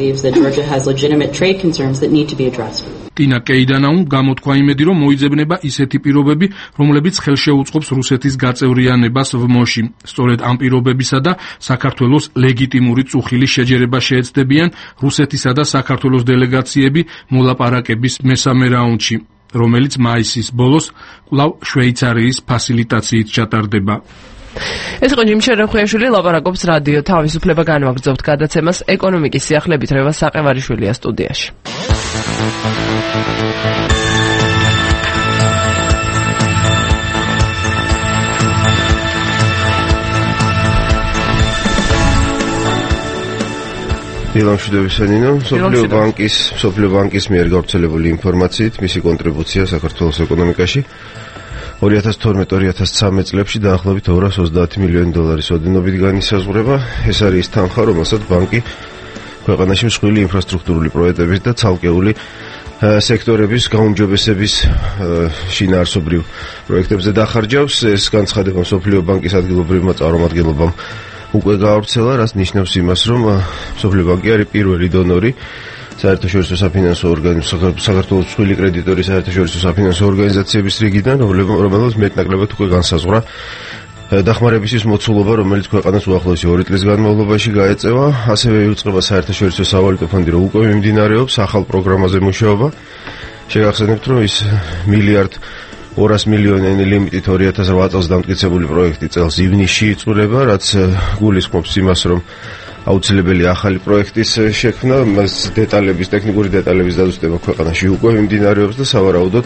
ტინა კეიდანაუმ გამოთქვა იმედი, რომ მოიძებნება ისეთი პირობები, რომლებიც ხელშეუწყობს რუსეთის გაწევრიანებას ვმოში. სწორედ ამ პირობებისა და საქართველოს ლეგიტიმური წუხილის შეჯერება შეეცდებიან რუსეთისა და საქართველოს დელეგაციები მოლაპარაკების მესამე რაუნდში, რომელიც მაისის ბოლოს კვლავ შვეიცარიის ფასილიტაციით ჩატარდება. ეს იყო ჯიმ შერეხვიაშვილი, ლაპარაკობს რადიო თავისუფლება. განვაგრძობთ გადაცემას ეკონომიკის სიახლებით. რევა საყევარიშვილია სტუდიაში. დილამშვიდობისანინო, მსოფლიო ბანკის მსოფლიო ბანკის მიერ გავრცელებული ინფორმაციით, მისი კონტრიბუცია საქართველოს ეკონომიკაში ორი ათას თორმეტ ორი ათას ცხრამეტ წლებში დაახლოებით ორას ოცდაათი მილიონი დოლარის ოდენობით განისაზღვრება. ეს არის ის თანხა, რომელსაც ბანკი ქვეყანაში მსხვილი ინფრასტრუქტურული პროექტების და ცალკეული სექტორების გაუმჯობესების შინაარსობრივ პროექტებზე დახარჯავს. ეს განცხადება მსოფლიო ბანკის ადგილობრივმა წარმომადგენლობამ უკვე გაავრცელა, რაც ნიშნავს იმას, რომ მსოფლიო ბანკი არის პირველი დონორი საერთაშორისო საფინანსო ორგანიზაციების საქართველოს მსხვილი კრედიტორი საერთაშორისო საფინანსო ორგანიზაციების რიგიდან, რომელსაც მეტნაკლებად უკვე განსაზღვრა დახმარების ის მოცულობა, რომელიც ქვეყანას უახლოესი ორი წლის განმავლობაში გაეწევა. ასევე იუწყება საერთაშორისო სავალუტო ფონდი, რომ უკვე მიმდინარეობს ახალ პროგრამაზე მუშაობა. შეგახსენებთ, რომ ის მილიარდ ორას მილიონიანი ლიმიტით ორი ათას რვა წელს დამტკიცებული პროექტი წელს ივნისში იწურება, რაც გულისხმობს იმას, რომ აუცილებელი ახალი პროექტის შექმნა, მას დეტალების, ტექნიკური დეტალების დაზუსტება ქვეყანაში უკვე მიმდინარეობს და სავარაუდოდ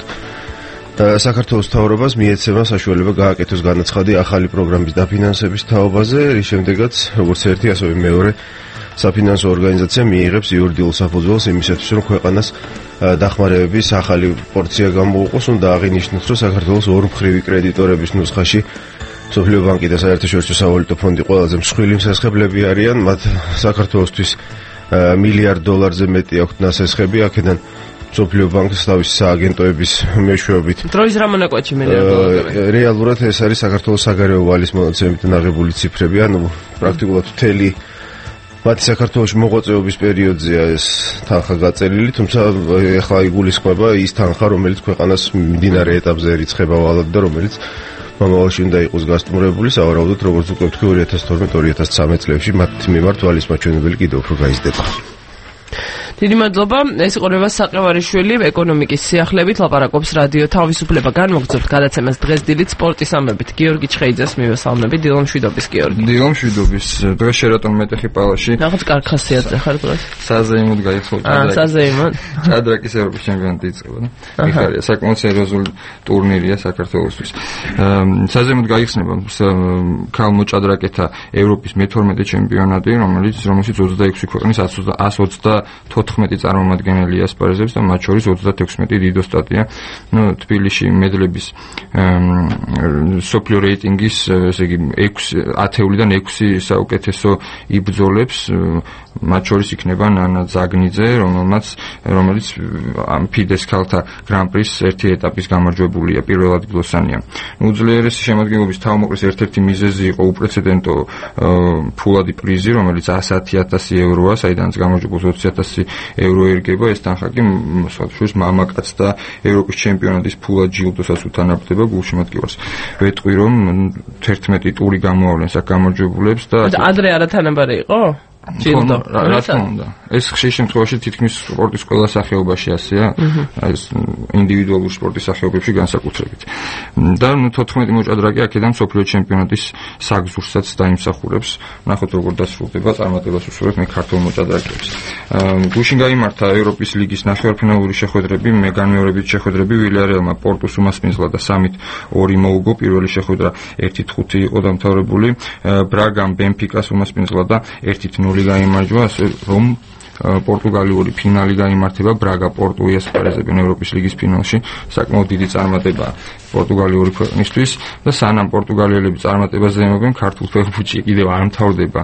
საქართველოს მთავრობას მიეცემა საშუალება გააკეთოს განაცხადი ახალი პროგრამის დაფინანსების თაობაზე, რის შემდეგაც როგორც ერთი, ასევე მეორე საფინანსო ორგანიზაცია მიიღებს იურიდიულ საფუძველს იმისათვის, რომ ქვეყანას დახმარებების ახალი პორცია გამოუყოს. უნდა აღინიშნოს, რომ საქართველოს ორმხრივი კრედიტორების ნუსხაში მსოფლიო ბანკი და საერთაშორისო სავალუტო ფონდი ყველაზე მსხვილი მსესხებლები არიან. მათ საქართველოსთვის მილიარდ დოლარზე მეტი აქვთ ნასესხები, აქედან მსოფლიო ბანკს თავისი სააგენტოების მეშვეობით. დროის რა მონაკვეთში მილიარდ დოლარი? რეალურად ეს არის საქართველოს საგარეო ვალის მონაცემით ნაღებული ციფრები, ანუ პრაქტიკულად მთელი მათი საქართველოში მოღვაწეობის პერიოდზეა ეს თანხა გაწერილი, თუმცა ახლა იგულისხმება ის თანხა, რომელიც ქვეყანას მიმდინარე ეტაპზე ერიცხება ვალად და რომელიც მომავალში უნდა იყოს გასტუმრებული, სავარაუდოდ როგორც უკვე ვთქვი ორი ათას თორმეტ ორი ათას ცხრამეტ წლებში მათ მიმართ ვალის მაჩვენებელი კიდევ უფრო გაიზრდება. დიდი მადლობა. ეს იყო რევას საყევარიშვილი, ეკონომიკის სიახლებით ლაპარაკობს რადიო თავისუფლება. განვაგრძობთ გადაცემას დღეს დილით სპორტის ამბებით. გიორგი ჩხეიძეს მივესალმებით. დილამშვიდობის გიორგი. დილამშვიდობის. დღეს შერატონ მეტეხი პალაში. რაღაც კარგ ხასიათზე ხარ დღეს. საზეიმოდ გაიხსნა ჭადრაკი. აა, საზეიმოდ. ჭადრაკის ევროპის ჩემპიონატი იწყება და მიხარია, საკმაოდ სერიოზული ტურნირია საქართველოსთვის. საზეიმოდ გაიხსნება ქალ მოჭადრაკეთა ევროპის მეთორმეტე ჩემპიონატი, რომელიც რომელშიც ოცდაექვსი ქვეყნის ას ოცდათოთხმეტი წარმომადგენელი ასპარეზობს და მათ შორის ოცდათექვსმეტი დიდოსტატია. ნუ თბილისში მედლების სოფლიო რეიტინგის, ესე იგი ექვსი ათეულიდან ექვსი საუკეთესო იბრძოლებს, მათ შორის იქნება ნანა ზაგნიძე, რომელმაც რომელიც ამ ფიდეს ქალთა გრან-პრის ერთი ეტაპის გამარჯვებულია, პირველ ადგილოსანია. ნუ უძლიერესი შემადგენლობის თავმოყრის ერთ-ერთი მიზეზი იყო უპრეცედენტო ფულადი პრიზი, რომელიც ასი ათასი ევროა, საიდანაც გამარჯვებულს ოცი ათასი ევრო ერგება. ეს თანხა კი სხვადასხვა მამაკაც და ევროპის ჩემპიონატის ფულად ჯილდოსაც უთანაბრდება. გულშემატკივარს ვეტყვი, რომ თერთმეტი ტური გამოავლენს აქ გამარჯვებულებს და ადრე არა თანაბარი იყო? ჯილდო. რა თქმა უნდა. ეს ხშირ შემთხვევაში თითქმის სპორტის ყველა სახეობაში ასეა. ეს ინდივიდუალური სპორტის სახეობებში განსაკუთრებით. და ნუ თოთხმეტი მოჭადრაკე აქედან მსოფლიო ჩემპიონატის საგზურსაც დაიმსახურებს. ნახოთ როგორ დასრულდება, წარმატებას უსურვებ მე ქართულ მოჭადრაკეებს. გუშინ გაიმართა ევროპის ლიგის ნახევარფინალური შეხვედრები, მე განმეორებით შეხვედრები ვილიარეალმა პორტუს უმასპინძლა და სამით ორი მოუგო. პირველი შეხვედრა ერთი ხუთი იყო დამთავრებული. ბრაგამ ბენფიკას უმასპინძლა და ერთი ნული გაიმარჯვა, ასე რომ პორტუგალიური ფინალი გაიმართება. ბრაგა პორტუ იასპარეზებენ ევროპის ლიგის ფინალში. საკმაოდ დიდი წარმატება პორტუგალიური ქვეყნისთვის და სანამ პორტუგალიელები წარმატებაზე ემობენ, ქართულ ფეხბურთში კიდევ არ მთავრდება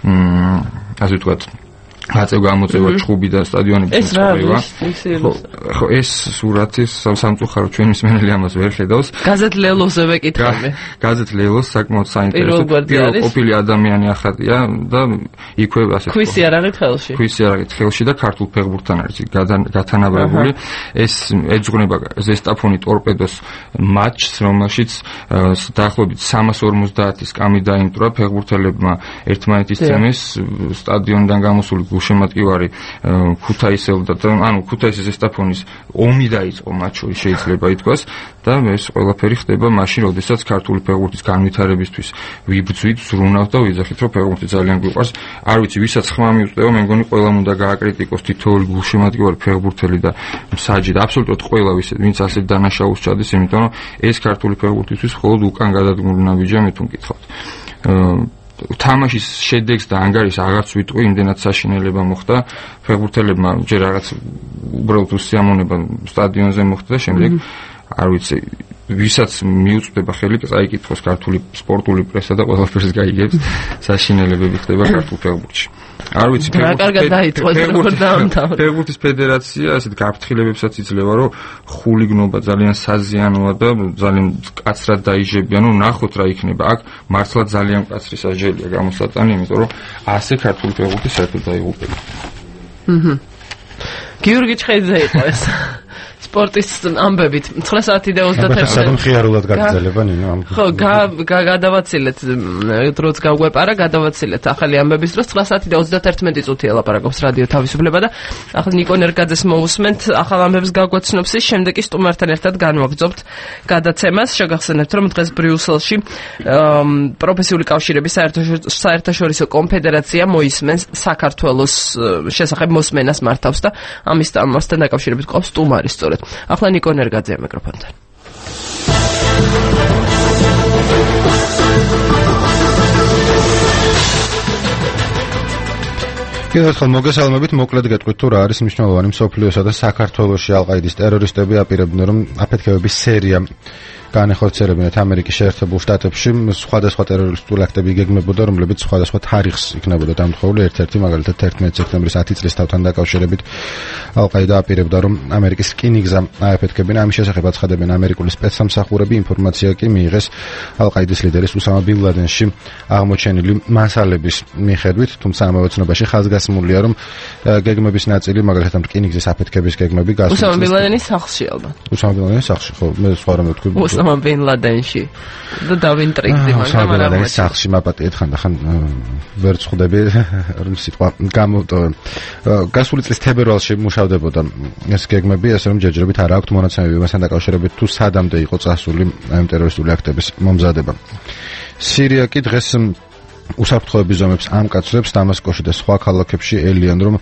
ასე ვთქვათ აწევ გამოწევა ჩხუბი და სტადიონების მოწყობა. ხო, ეს სურათი სამწუხარო ჩვენ მსმენელი ამას ვერ ხედავს. გაზეთ ლელოზე ვეკითხები. გაზეთ ლელოს საკმაოდ საინტერესო ყოფილი ადამიანი ახატია და იქვე ასე თქვა. ქვისი არ არის ხელში. ქვისი არ არის ხელში და ქართულ ფეხბურთთან არის გათანაბრებული. ეს ეძღვნება ზესტაფონი ტორპედოს მატჩს, რომელშიც დაახლოებით სამას ორმოცდაათი სკამი დაიმტვრა ფეხბურთელებმა ერთმანეთის წემეს სტადიონიდან გამოსული გულშემატკივარი ქუთაისელ და ანუ ქუთაისის ზესტაფონის ომი დაიწყო მათ შორის შეიძლება ითქვას და ეს ყველაფერი ხდება მაშინ, როდესაც ქართული ფეხბურთის განვითარებისთვის ვიბრძვით, ზრუნავთ და ვიძახით, რომ ფეხბურთი ძალიან გვიყვარს. არ ვიცი, ვისაც ხმა მიუწევს, მე მგონი ყველამ უნდა გააკრიტიკოს თითოეული გულშემატკივარი ფეხბურთელი და მსაჯი და აბსოლუტურად ყველა ვინც ასეთ დანაშაულს ჩადის, იმიტომ რომ ეს ქართული ფეხბურთისთვის მხოლოდ უკან გადადგმული ნაბიჯია, მე თუ მკითხავთ. თამაშის შედეგს და ანგარიშს აღარც ვიტყვი, იმდენად საშინელება მოხდა ფეხბურთელებმა, ჯერ რაღაც უბრალოდ უსიამოვნება სტადიონზე მოხდა და შემდეგ არ ვიცი, ვისაც მიუწვდება ხელი, წაიკითხოს ქართული სპორტული პრესა და ყველაფერს გაიგებს, საშინელებები ხდება ქართულ ფეხბურთში. არ ვიცი, ფეხბურთის ფედერაცია ასეთ გაფრთხილებებსაც იძლევა, რომ ხულიგნობა ძალიან საზიანოა და ძალიან მკაცრად დაიჟებიან, რომ ნახოთ რა იქნება. აქ მართლა ძალიან მკაცრი სასჯელია გამოსატანი, იმიტომ რომ ასე ქართული ფეხბურთი საერთოდ დაიღუპება. აჰა. გიორგი ჩხეიძე იყო ეს. სპორტის ამბებით ცხრა საათი და ოცდაათი საათი ხიარულად გაგრძელება ნინო ამ ხო გადავაცილეთ დროც გავგვეპარა გადავაცილეთ ახალი ამბების დროს ცხრა საათი და ოცდაათი წუთი ელაპარაკობს რადიო თავისუფლება და ახლა ნიკო ნერგაძეს მოусმენთ ახალ ამბებს გაგვაცნობს ის შემდეგ კი სტუმართან ერთად განვაგრძობთ გადაცემას შეგახსენებთ რომ დღეს ბრიუსელში პროფესიული კავშირების საერთაშორისო კონფედერაცია მოისმენს საქართველოს შესახებ მოსმენას მართავს და ამის ამასთან დაკავშირებით ყავს სტუმარი სწორედ ახლა ნიკო ნერგაძეა მიკროფონთან. კიდევ ერთხელ მოგესალმებით, მოკლედ გეტყვით თუ რა არის მნიშვნელოვანი მსოფლიოსა და საქართველოში ალ-ყაიდის ტერორისტები აპირებდნენ რომ აფეთქებების სერია განეხორციელებინათ ამერიკის შეერთებულ შტატებში სხვადასხვა ტერორისტული აქტები იგეგმებოდა, რომლებიც სხვადასხვა თარიღს იქნებოდა დამთხოვილი. ერთ-ერთი მაგალითად თერთმეტი სექტემბრის ათი წლის თავთან დაკავშირებით ალ-ყაიდა აპირებდა რომ ამერიკის რკინიგზა ააფეთქებინა. ამის შესახებ აცხადებენ ამერიკული სპეცსამსახურები. ინფორმაცია კი მიიღეს ალ-ყაიდის ლიდერის უსამა ბინ ლადენში აღმოჩენილი მასალების მიხედვით, თუმცა ამავე ცნობაში ხაზგასმულია რომ გეგმების ნაწილი მაგალითად რკინიგზის აფეთქების გეგმები გასულ უსამა ბინ ლადენის სახლში ალბათ. უსამა ბინ ლადენის სახლში, ხო, მე სხვა რამე ვთქვი. უსამა ბინ ლადენში და დავინტრიგდი მაგრამ არა ამ სახლში მაპატიეთ ხან და ხან ვერ წხვდები რომ სიტყვა გამოვტოვე. გასული წლის თებერვალში მუშავდებოდა ეს გეგმები, ასე რომ ჯერჯერობით არ აქვთ მონაცემები მასთან დაკავშირებით თუ სადამდე იყო წასული ამ ტერორისტული აქტების მომზადება. სირია კი დღეს უსაფრთხოების ზომებს ამკაცრებს დამასკოში და სხვა ქალაქებში ელიან რომ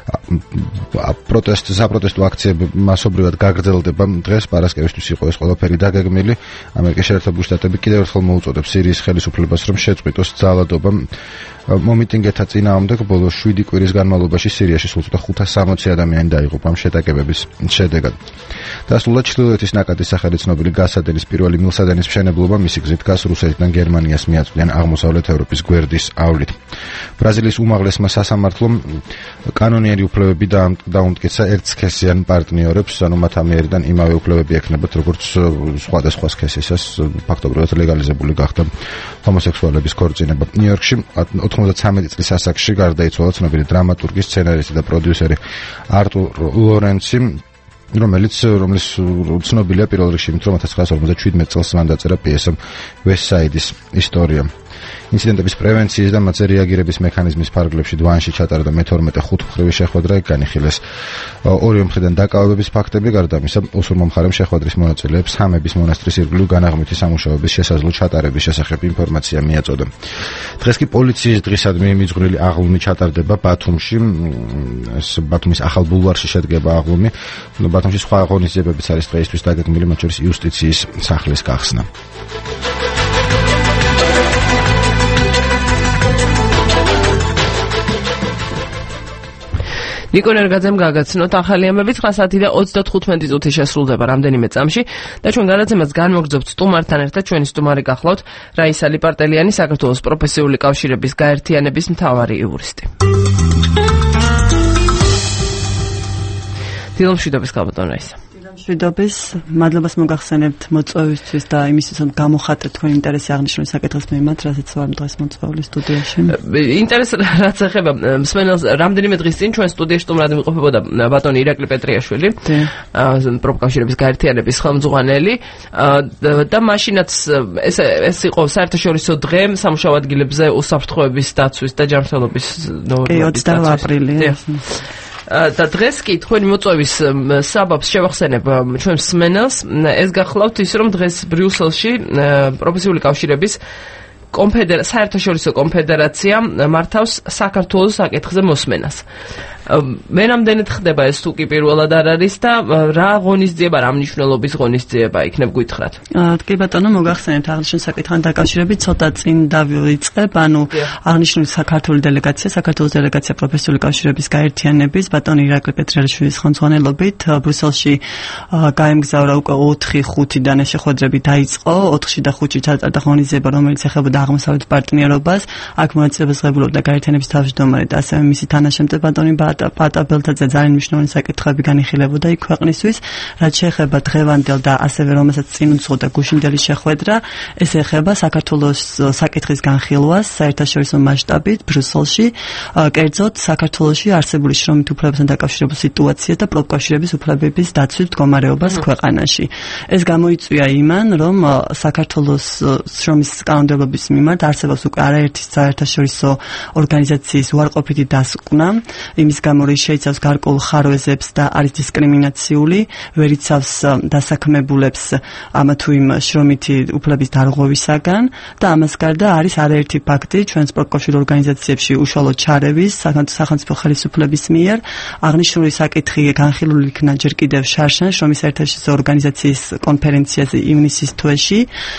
პროტესტ საპროტესტო აქციები მასობრივად გაგრძელდება. დღეს პარასკევისთვის იყო ეს ყველაფერი დაგეგმილი. ამერიკის შეერთებული შტატები კიდევ ერთხელ მოუწოდებს სირიის ხელისუფლებას რომ შეწყვიტოს ძალადობა. მომიტინგეთა წინააღმდეგ ბოლო შვიდი კვირის განმავლობაში სირიაში სულ ხუთას სამოცი ადამიანი დაიღუპა ამ შეტაკებების შედეგად. დასრულდა ჩრდილოეთის ნაკადის სახელით ცნობილი გასადენის პირველი მილსადენის მშენებლობა, მისი გზით დგას რუსეთიდან გერმანიას მიაწვდიან აღმოსავლეთ ევროპის გვერდის ავლით. ბრაზილიის უმაღლესმა სასამართლომ კანონიერი უფლებები დაუმტკიცა ერთსქესიან პარტნიორებს, ანუ მათ ამიერიდან იმავე უფლებები ექნებათ როგორც სხვადასხვა სქესისას, ფაქტობრივად ლეგალიზებული გახდა ჰომოსექსუალების ქორწინება. ნიუ-იორკში ოთხმოცდათრამეტი წლის ასაკში გარდაიცვალა ცნობილი დრამატურგი, სცენარისტი და პროდიუსერი არტურ ლორენცი, რომელიც რომლის ცნობილია პირველ რიგში იმით, რომ ათას ცხრაასი ორმოცდაშვიდმეტი წელს მან დაწერა პიესა West Side-ის ისტორია. ინციდენტების პრევენციის და მათზე რეაგირების მექანიზმის ფარგლებში დვანში ჩატარდა მეთორმეტე ხუთმხრივი შეხვედრა, განიხილეს ორივე მხრიდან დაკავებების ფაქტები, გარდა ამისა უსულმო მხარემ შეხვედრის მონაწილეებს სამების მონასტრის ირგვლივ განაღმითი სამუშაოების შესაძლო ჩატარების შესახებ ინფორმაცია მიაწოდა. დღეს კი პოლიციის დღისადმი მიწვრილი აღლუმი ჩატარდება ბათუმში, ბათუმის ახალ ბულვარში შედგება აღლუმი. ბათუმში სხვა ღონისძიებებიც არის დღეისთვის დაგეგმილი, მათ შორის იუსტიციის სახლის გახსნა. ნიკო ნერგაძემ გაგაცნოთ ახალი ამბები ცხრა საათი და ოცდათხუთმეტი წუთი შესრულდება რამდენიმე წამში და ჩვენ გადაცემას განმოგრძობთ სტუმართან ერთად. ჩვენი სტუმარი გახლავთ რაისა ლიპარტელიანი, საქართველოს პროფესიული კავშირების გაერთიანების მთავარი იურისტი. დილომშვიდობის ქალბატონ რაისა. შვიდობის, მადლობას მოგახსენებთ მოწვევისთვის და იმისთვის, რომ გამოხატეთ თქვენი ინტერესი აღნიშნული საკითხის მიმართ, რასაც ვარ დღეს მოწვეული სტუდიაში. ინტერესი რაც ეხება მსმენელს, რამდენიმე დღის წინ ჩვენ სტუდიაში სტუმრად იმყოფებოდა ბატონი ირაკლი პეტრიაშვილი, პროფკავშირების გაერთიანების ხელმძღვანელი და მაშინაც ეს ეს იყო საერთაშორისო დღე სამუშაო ადგილებზე უსაფრთხოების დაცვის და ჯანმრთელობის ნორმების ოცდაორი აპრილია. და დღეს კი თქვენი მოწვევის საბაბს შევახსენებ ჩვენ მსმენელს. ეს გახლავთ ის, რომ დღეს ბრიუსელში პროფესიული კავშირების კონფედერაცია, საერთაშორისო კონფედერაცია მართავს საქართველოს საკითხზე მოსმენას. მე რამდენად ხდება ეს თუ კი პირველად არ არის და რა ღონისძიება, რა მნიშვნელობის ღონისძიება იქნებ გითხრათ? კი ბატონო, მოგახსენებთ აღნიშნულ საკითხთან დაკავშირებით ცოტა წინ დავიწყებ, ანუ აღნიშნული საქართველოს დელეგაცია, საქართველოს დელეგაცია პროფესიული კავშირების გაერთიანების ბატონი ირაკლი პეტრიაშვილის ხელმძღვანელობით ბრიუსელში გაემგზავრა უკვე ოთხი ხუთიდან ეს შეხვედრები დაიწყო, ოთხში და ხუთში ჩატარდა ღონისძიება, რომელიც ეხებოდა აღმოსავლეთ პარტნიორობას. აქ მონაწილეობას ღებულობდა გაერთიანების თავმჯდომარე და ასევე მისი თანაშემწე ბატონი პატა ბელთაძე. ძალიან მნიშვნელოვანი საკითხები განიხილებოდა იქ ქვეყნისთვის, რაც შეეხება დღევანდელ და ასევე რომელსაც წინ უძღოდა გუშინდელი შეხვედრა, ეს ეხება საქართველოს საკითხის განხილვას საერთაშორისო მასშტაბით ბრიუსელში, კერძოდ საქართველოში არსებული შრომით უფლებებთან დაკავშირებულ სიტუაცია და პროფკავშირების უფლებების დაცვის მდგომარეობას ქვეყანაში. ეს გამოიწვია იმან, რომ საქართველოს შრომის კანონმდებლობის მიმართ არსებობს უკვე არაერთი საერთაშორისო ორგანიზაციის უარყოფითი დასკვნა, იმის გამო რომ შეიცავს გარკვეულ ხარვეზებს და არის დისკრიმინაციული, ვერ იცავს დასაქმებულებს ამა თუ იმ შრომითი უფლების დარღვევისაგან და ამას გარდა არის არაერთი ფაქტი ჩვენს პროფკავშირ ორგანიზაციებში უშუალო ჩარევის სახელმწიფო ხელისუფლების მიერ. აღნიშნული საკითხი განხილული იქნა ჯერ კიდევ შარშან შრომის საერთაშორისო ორგანიზაციის კონფერენციაზე ივნისის თვეში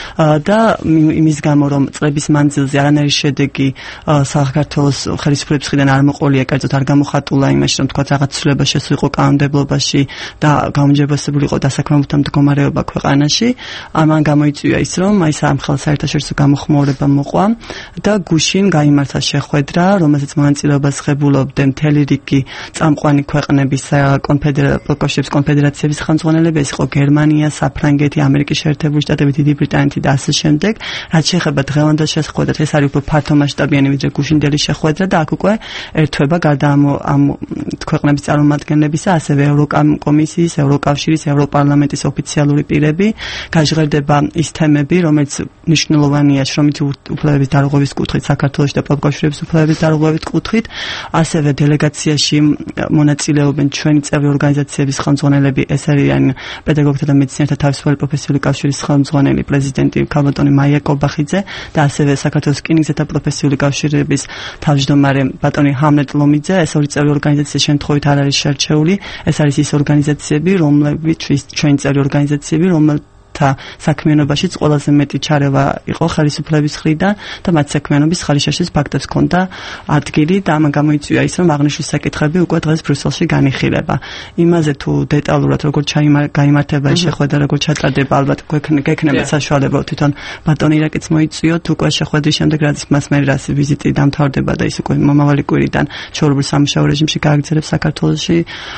და იმის გამო რომ წლების მანძილზე არანაირი შედეგი საქართველოს ხელისუფლების მხრიდან არ მოყოლია, კერძოდ არ გამოხატულა იმაში, რომ თქვა რაღაც ცვლილება შესულიყო კანონმდებლობაში და გაუმჯობესებული იყო დასაქმებულთა მდგომარეობა ქვეყანაში. ამან გამოიწვია ის, რომ აი სამხელო საერთაშორისო გამოხმაურება მოყვა და გუშინ გაიმართა შეხვედრა, რომელზეც მონაწილეობას ღებულობდნენ მთელი რიგი წამყვანი ქვეყნების კონფედერაციების კონფედერაციების ხელმძღვანელები, ეს იყო გერმანია, საფრანგეთი, ამერიკის შეერთებული შტატები, დიდი ბრიტანეთი და ასე შემდეგ. რაც შეეხება დღევანდელ შეხვედრას, ეს არის უფრო ფართო მასშტაბიანი ვიდრე გუშინდელი შეხვედრა და აქ უკვე ერთვება გარდა ამ ამ ქვეყნების წარმომადგენლებისა, ასევე ევროკომისიის, ევროკავშირის, ევროპარლამენტის ოფიციალური პირები, გაჟღერდება ის თემები, რომელიც მნიშვნელოვანია შრომითი უფლებების დარღვევის კუთხით, საქართველოს და პროფკავშირების უფლებების დარღვევის კუთხით, ასევე დელეგაციაში მონაწილეობენ ჩვენი წევრი ორგანიზაციების ხელმძღვანელები, ეს არიან პედაგოგთა და მეცნიერთა თავისუფალი პროფესიული კავშირის ხელმძღვანელი პრეზიდენტი ქალბატონი მაია კობახიძე და ასევე საქართველოს რკინიგზეთა პროფესიული კავშირების თავმჯდომარე ბატონი ჰამლეტ ლომიძე. ეს ორი წევრი ორგანიზაცია შემთხვევით არ არის შერჩეული, ეს არის ის ორგანიზაციები, რომლებიც ჩვენი წევრი ორგანიზაციები, რომელთა საქმიანობაშიც ყველაზე მეტი ჩარევა იყო ხელისუფლების მხრიდან და მათ საქმიანობის ხარისხის ფაქტებს ჰქონდა ადგილი და ამან გამოიწვია ის, რომ აღნიშნული საკითხები უკვე დღეს ბრიუსელში განიხილება. იმაზე თუ დეტალურად როგორ გაიმართება ეს შეხვედრა, როგორ ჩატარდება, ალბათ გექნება საშუალება თვითონ ბატონი ირაკიც მოიწვიოთ, უკვე შეხვედრის შემდეგ რაც მას მე რას ვიზიტი დამთავრდება და ის უკვე მომავალი კვირიდან ჩვეულებრივ სამუშაო რეჟიმში გააგრძელებს საქართველოში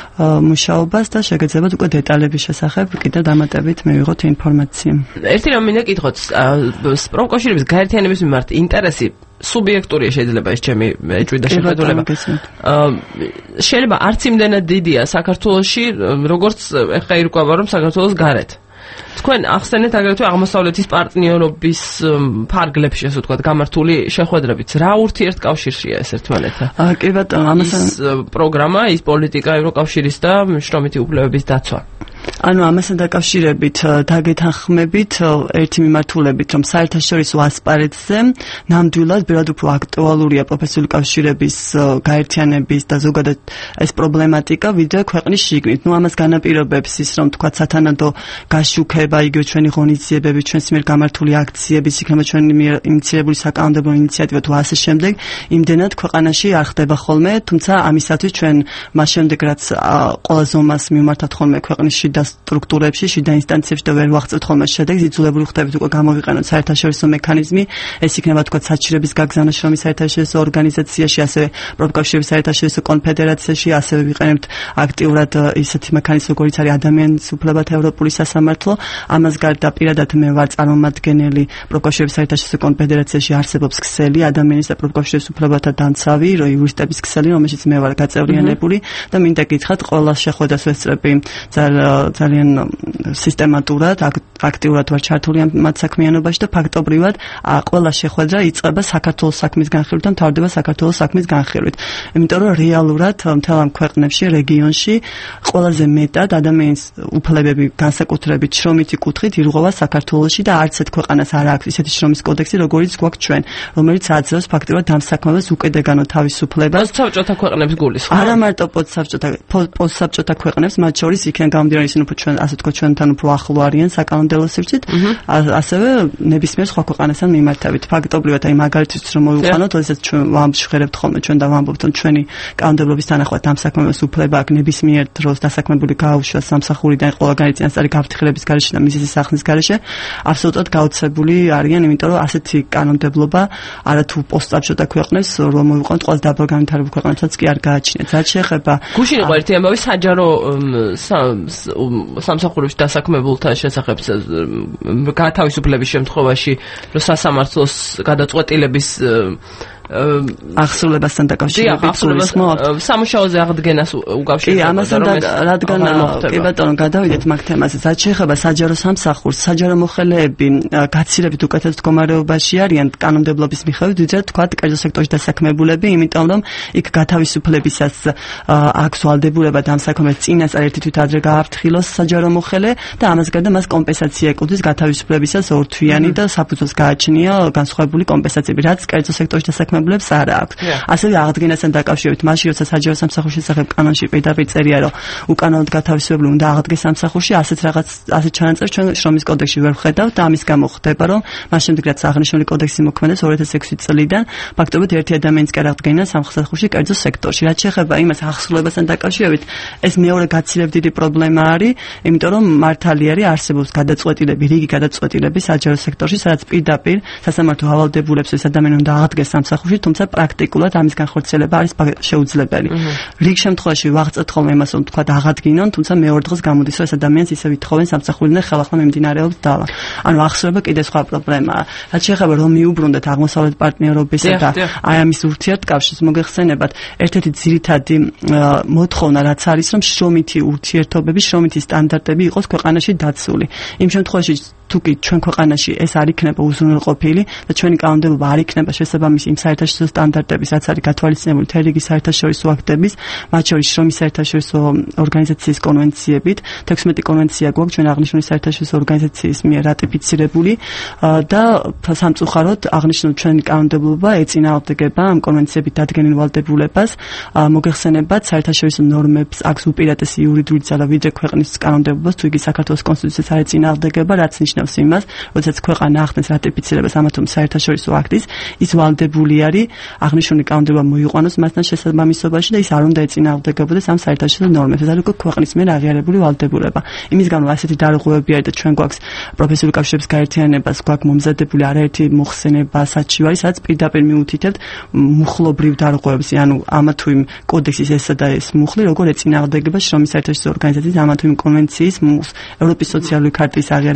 მუშაობას და შეგეძებათ უკვე დეტალების შესახებ კიდევ დამატებით მივიღოთ ინფორმაცია. ერთი რამ მინდა გითხოთ, პროფკავშირების გაერთიანების მიმართ ინტერესი სუბიექტურია შეიძლება ეს ჩემი ეჭვი და შეხედულება. შეიძლება არც იმდენად დიდია საქართველოში, როგორც ეხა ირკვევა რომ საქართველოს გარეთ. თქვენ ახსენეთ აგრეთვე აღმოსავლეთის პარტნიორობის ფარგლებში, ასე ვთქვათ, გამართული შეხვედრებიც. რა ურთიერთკავშირშია ეს ერთმანეთთან? კი ბატონო, ამასთან პროგრამა, ის პოლიტიკა ევროკავშირის და შრომითი უფლებების დაცვა. ანუ ამასთან დაკავშირებით დაგეთანხმებით ერთი მიმართულებით, რომ საერთაშორისო ასპარეზზე ნამდვილად ბევრად უფრო აქტუალურია პროფესიული კავშირების გაერთიანების და ზოგადად ეს პრობლემატიკა, ვიდრე ქვეყნის შიგნით. ნუ ამას განაპირობებს ის, რომ თქვა სათანადო გაშუქება, იგივე ჩვენი ღონისძიებები, ჩვენს მიერ გამართული აქციები, იქნება ჩვენი მიერ ინიციირებული საკანონმდებლო ინიციატივა თუ ასე შემდეგ, იმდენად ქვეყანაში არ ხდება ხოლმე, თუმცა ამისათვის ჩვენ მას შემდეგ რაც ყველა ზომას მიმართავთ ხოლმე ქვეყნის და სტრუქტურებში, შიდა ინსტანციებში და ვერ ვაღწევთ ხოლმე შედეგს, იძულებული ხდებით უკვე გამოვიყენოთ საერთაშორისო მექანიზმი, ეს იქნება თქვა საჩირების გაგზავნა შრომის საერთაშორისო ორგანიზაციაში, ასევე პროფკავშირების საერთაშორისო კონფედერაციაში, ასევე ვიყენებთ აქტიურად ისეთი მექანიზმი, როგორიც არის ადამიანის უფლებათა ევროპული სასამართლო. ამას გარდა პირადად მე ვარ წარმომადგენელი პროფკავშირების საერთაშორისო კონფედერაციაში, არსებობს ქსელი ადამიანის და პროფკავშირების უფლებათა დამცავი, იურისტების ქსელი, რომელშიც მე ვარ გაწევრიანებული და მინდა გითხრათ, ყველა შეხვედრას ვესწრები ძალიან სისტემატურად, აქტიურად ვარ ჩართული ამ საქმიანობაში და ფაქტობრივად ყველა შეხვედრა იწყება საქართველოს საქმის განხილვით და მთავრდება საქართველოს საქმის განხილვით. იმიტომ რომ რეალურად მთელ ამ ქვეყნებში, რეგიონში ყველაზე მეტად ადამიანის უფლებები განსაკუთრებით შრომითი კუთხით ირღვევა საქართველოში და არც ერთ ქვეყანას არ აქვს ისეთი შრომის კოდექსი, როგორიც გვაქვს ჩვენ, რომელიც აძლევს ფაქტობრივად დამსაქმებას უკედეგანო თავისუფლებას. პოსტსაბჭოთა ქვეყნებს გულისხმობ. არა მარტო პოსტსაბჭოთა პოსტსაბჭოთა ქვეყნებს, მათ შორის იქნება გამომდინარე ისინი უფრო ჩვენ ასე თქვა ჩვენთან უფრო ახლო არიან საკანონმდებლო სივრცით, ასევე ნებისმიერ სხვა ქვეყანასთან მიმართებით. ფაქტობრივად აი მაგალითიც რომ მოვიყვანოთ, როდესაც ჩვენ ვამშვერებთ ხოლმე ჩვენ და ვამბობთ, რომ ჩვენი კანონმდებლობის თანახმად დამსაქმების უფლება აქვს ნებისმიერ დროს დასაქმებული გააუშვა სამსახურიდან ყველგანი წინასწარი გაფრთხილების გარეშე და მისის სახნის გარეშე, აბსოლუტურად გაუცებული არიან, იმიტომ რომ ასეთი კანონმდებლობა არათუ პოსტსაბჭოთა ქვეყნებს რომ მოვიყვანოთ, ყველა დაბალ განვითარებულ ქვეყნებსაც კი არ გააჩნიათ. რაც შეეხება გუშინ იყო ერთი ამბავი საჯარო სამსახურებში დასაქმებულთა შესახებ გათავისუფლების შემთხვევაში, რომ სასამართლოს გადაწყვეტილების ახსოვლებასთან დაკავშირებით გულისხმობთ? სამუშაოზე აღდგენას უკავშირდება. კი, ამასთან რადგან კი ბატონო, გადავიდეთ მაგ თემაზე. რაც შეეხება საჯარო სამსახურს, საჯარო მოხელეები გაცილებით უკეთეს მდგომარეობაში არიან კანონმდებლობის მიხედვით, ვიდრე თქვა კერძო სექტორში დასაქმებულები, იმიტომ რომ იქ გათავისუფლებისას აქვს ვალდებულება დამსაქმების წინასწარ ერთი თვით ადრე გააფრთხილოს საჯარო მოხელე და ამას გარდა მას კომპენსაცია ეკუთვნის გათავისუფლებისას ორთვიანი და საფუძველს გააჩნია განსხვავებული კომპენსაციები, რაც კერძო სექტორში დასაქმებულებს არ აქვს. ასევე აღდგენასთან დაკავშირებით, მაშინ როცა საჯარო სამსახურის შესახებ კანონში პირდაპირ წერია, რომ უკანონოდ გათავისუფლებული უნდა აღდგეს სამსახურში, ასეთ რაღაც ასეთ ჩანაწერს ჩვენ შრომის კოდექსში ვერ ვხედავთ და ამის გამო ხდება, რომ მას შემდეგ რაც აღნიშნული კოდექსი მოქმედებს ორი ათას ექვსი წლიდან, ფაქტობრივად ერთი ადამიანის კი არ აღდგენა სამსახურში კერძო სექტორში. რაც შეეხება იმას ახსოვლებასთან დაკავშირებით, ეს მეორე გაცილებით დიდი პრობლემა არის, იმიტომ რომ მართალი არის არსებობს გადაწყვეტილები, რიგი გადაწყვეტილები საჯარო სექტორში, სადაც პირდაპირ სასამართლო ავალდებულებს ეს ადამიანი უნდა აღდგეს სამსახურში, თუმცა პრაქტიკულად ამის განხორციელება არის შეუძლებელი. რიგ შემთხვევაში ვაღწევთ ხოლმე იმას, რომ თქვა აღადგინონ, თუმცა მეორე დღეს გამოდის, რომ ეს ადამიანს ისე ვითხოვენ სამსახურიდან ხელახლა მიმდინარეობს დავა. ანუ ახსოვება კიდე სხვა პრობლემაა. რაც შეეხება რომ მიუბრუნდეთ აღმოსავლეთ პარტნიორობისა და აი ამის ურთიერთკავშირს მოგეხსენებათ, ერთ-ერთი ძირითადი მოთხოვნა რაც არის, რომ შრომითი ურთიერთობები, შრომითი სტანდარტები იყოს ქვეყანაში დაცული. იმ შემთხვევაში თუ კი ჩვენ ქვეყანაში ეს არ იქნება უზრუნველყოფილი და ჩვენი კანონმდებლობა არ იქნება შესაბამისი იმ საერთაშორისო სტანდარტების, რაც არის გათვალისწინებული მთელი რიგი საერთაშორისო აქტების, მათ შორის შრომის საერთაშორისო ორგანიზაციის კონვენციებით, თექვსმეტი კონვენცია გვაქვს ჩვენ აღნიშნული საერთაშორისო ორგანიზაციის მიერ რატიფიცირებული და სამწუხაროდ აღნიშნული ჩვენი კანონმდებლობა ეწინააღმდეგება ამ კონვენციებით დადგენილ ვალდებულებას, მოგეხსენებათ საერთაშორისო ნორმებს აქვს უპირატესი იურიდიული ძალა ვიდრე ქვეყნის კანონმდებლობას, თუ იგი საქართველოს კონსტიტუციას არ ეწინააღმდეგება, რაც ნიშნავს იმას, როდესაც ქვეყანა ახდენს რატიფიცირებას ამა თუ საერთაშორისო აქტის, ის ვალდებული არის აღნიშნული კანონმდებლობა მოიყვანოს მასთან შესაბამისობაში და ის არ უნდა ეწინააღმდეგებოდეს ამ საერთაშორისო ნორმებს. ეს არის უკვე ქვეყნის მიერ აღიარებული ვალდებულება. იმის გამო ასეთი დარღვევები არის და ჩვენ გვაქვს პროფესიული კავშირების გაერთიანებას, გვაქვს მომზადებული არაერთი მოხსენება საჩივარი, სადაც პირდაპირ მიუთითებთ მუხლობრივ დარღვევებს, ანუ ამა თუ იმ კოდექსის ესა და ეს მუხლი როგორ ეწინააღმდეგება შრომის საერთაშორისო ორგანიზაციის ამა თუ იმ კონვენციის, ევროპის სოციალური ქარტის აღიარებულ მუხლებს და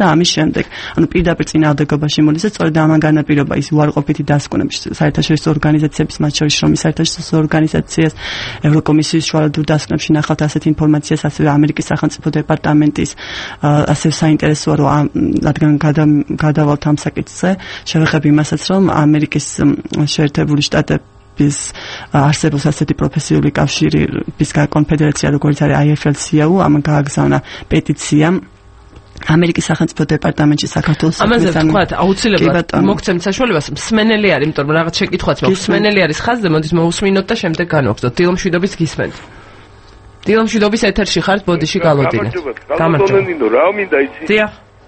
და ამის შემდეგ, ანუ პირდაპირ წინააღმდეგობაში მოდის და სწორედ ამან განაპირობა ის უარყოფითი დასკვნები საერთაშორისო ორგანიზაციების, მათ შორის შრომის საერთაშორისო ორგანიზაციას, ევროკომისიის შუალედურ დასკვნებში ნახავთ ასეთ ინფორმაციას, ასევე ამერიკის სახელმწიფო დეპარტამენტის, ასევე საინტერესოა, რომ რადგან გადავალთ ამ საკითხზე, შევეხები იმასაც, რომ ამერიკის შეერთებული შტატები bis არსებობს ასეთი პროფესიული კავშირის კონფედერაცია, როგორც არის I F L C A U, ამან გააგზავნა პეტიცია ამერიკის სახელმწიფო დეპარტამენტში საქართველოს ამაზე ვთქვათ, აუცილებლად მოგცემთ საშუალებას, მსმენელი არის, იმიტომ რომ რაღაც შეკითხვაც მაქვს, მსმენელი არის ხაზზე, მოდის მოусმინოთ და შემდეგ განვაგრძოთ. დილომშვიდობის გისმენთ. დილომშვიდობის ეთერში ხართ, ბოდიში გალოდინეთ. გამარჯობა. რა მინდა იცი? დიახ.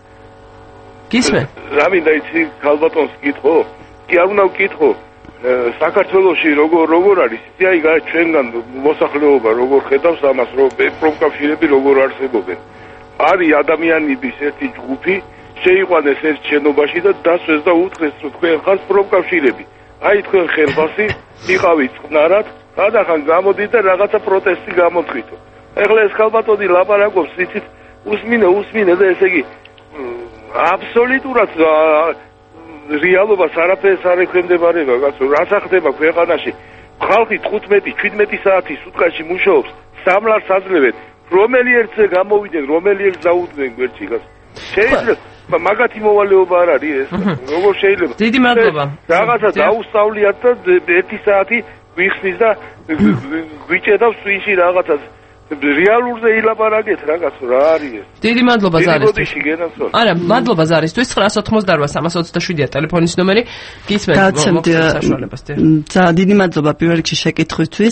გისმენ? რა მინდა იცი, ქალბატონს კითხო? კი არ უნდა ვკითხო. საქართველოში როგორ როგორ არის? აი ჩვენგან მოსახლეობა როგორ ხედავს ამას, რომ პროფკავშირები როგორ არსებობენ? არის ადამიანების ერთი ჯგუფი, შეიყვანეს ერთ შენობაში და დასვეს და უთხრეს, რომ თქვენ ხართ პროფკავშირები. აი თქვენ ხელფასი იყავით წყნარად, გადახან გამოდით და რაღაცა პროტესტი გამოთქვითო. ეხლა ეს ქალბატონი ლაპარაკობს, იცით, უსმინე, უსმინე და ესე იგი აბსოლუტურად რეალობას არაფერს არ ექვემდებარება, კაცო, რაც ახდება ქვეყანაში. ხალხი თხუთმეტი შვიდმეტი საათი სუტყაში მუშაობს, სამ ლარს აძლევენ. რომელი ერთზე გამოვიდნენ, რომელი ერთ დაუდგნენ გვერდში, კაცო. შეიძლება მაგათი მოვალეობა არ არის ეს. როგორ შეიძლება? დიდი მადლობა. რაღაცა დაუსწავლიათ და ერთი საათი გვიხსნის და გვიჭედავს წვინში რაღაცას. რეალურზე ილაპარაკეთ რაღაცა რა არის ეს? დიდი მადლობა ზარისთვის. არა, მადლობა ზარისთვის. nine eight eight three three seven ტელეფონის ნომერი. გისმენთ საშუალებას. ძა დიდი მადლობა პირველ რიგში შეკითხვისთვის.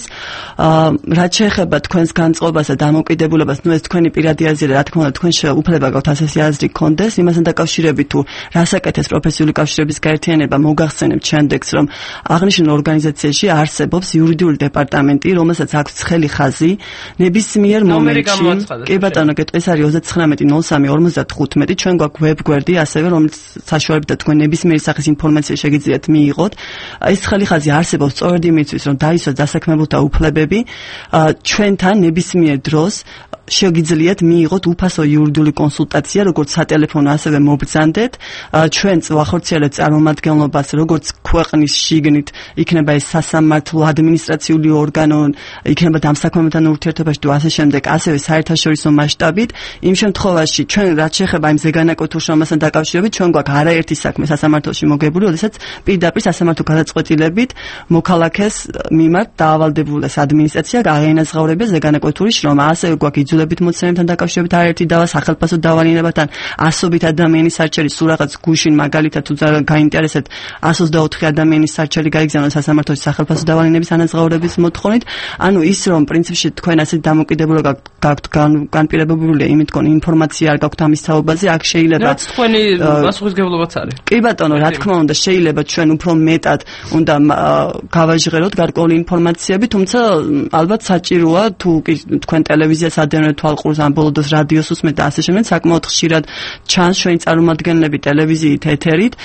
რაც შეეხება თქვენს განწყობას და დამოკიდებულებას, ნუ ეს თქვენი პირადი აზრია, რა თქმა უნდა, თქვენ უფლება გაქვთ ასეთი აზრი გქონდეს, იმასთან დაკავშირებით თუ რასაკეთებს პროფესიული კავშირების გაერთიანება, მოგახსენებთ შემდეგს, რომ აღნიშნულ ორგანიზაციაში არსებობს იურიდიული დეპარტამენტი, რომელსაც აქვს ცხელი ხაზი, ნებისმიერ მომენტში. კი ბატონო, ეს არის ოცდათხმეტი ნული სამი ორმოცდათხუთმეტი, ჩვენ გვაქვს ვებგვერდი, ასევე რომელიც საშუალებით თქვენ ნებისმიერი სახის ინფორმაცია შეგიძლიათ მიიღოთ. ეს ცხელი ხაზი არსებობს სწორედ იმისთვის, რომ დაისვას დასაქმებულთა უფლებები, ჩვენთან ნებისმიერ დროს შეგიძლიათ მიიღოთ უფასო იურიდიული კონსულტაცია, როგორც სატელეფონო, ასევე მობრძანდეთ. ჩვენ ვახორციელებთ წარმომადგენლობას, როგორც ქვეყნის შიგნით, იქნება ეს სასამართლო, ადმინისტრაციული ორგანო, იქნება დამსაქმებელთან ურთიერთობაში თუ ასე შემდეგ, ასევე საერთაშორისო მასშტაბით. იმ შემთხვევაში, ჩვენ რაც შეეხება იმ ზეგანაკოთურ შრომასთან დაკავშირებით, ჩვენ გვაქვს არაერთი საქმე სასამართლოში მოგებული, როდესაც პირდაპირ სასამართლო გადაწყვეტილებით მოქალაქეს მიმართ დაავალდებულ ეს ადმინისტრაცია აღენაზღაურებია ზეგანაკოთური შრომა. ასევე გვაქვს იძულებით მოცემებთან დაკავშირებით არაერთი დავა, სახელმწიფო დავალინებათან, ასობით ადამიანის არჩევი, სულ რაღაც გუშინ მაგალითად თუ გაინტერესებთ one twenty-four ადამიანის არჩევი გაიგზავნა სასამართლოში სახელმწიფო დავალინების ანაზღაურების მოთხოვნით. ანუ ის რომ პრინციპში თქვენ ასეთ დამოკიდებულება გაქვთ განპირობებულია იმით თქვენ ინფორმაცია არ გაქვთ ამის თაობაზე, აქ შეიძლება რაც თქვენი პასუხისმგებლობაც არის. კი ბატონო, რა თქმა უნდა, შეიძლება ჩვენ უფრო მეტად უნდა გავაჟღეროთ გარკვეული ინფორმაციები, თუმცა ალბათ საჭიროა თუ თქვენ ტელევიზიას ადევნებთ თვალყურს, ან ბოლო დროს რადიოს უსმენთ და ასე შემდეგ, საკმაოდ ხშირად ჩანს ჩვენი წარმომადგენლები ტელევიზიით, ეთერით,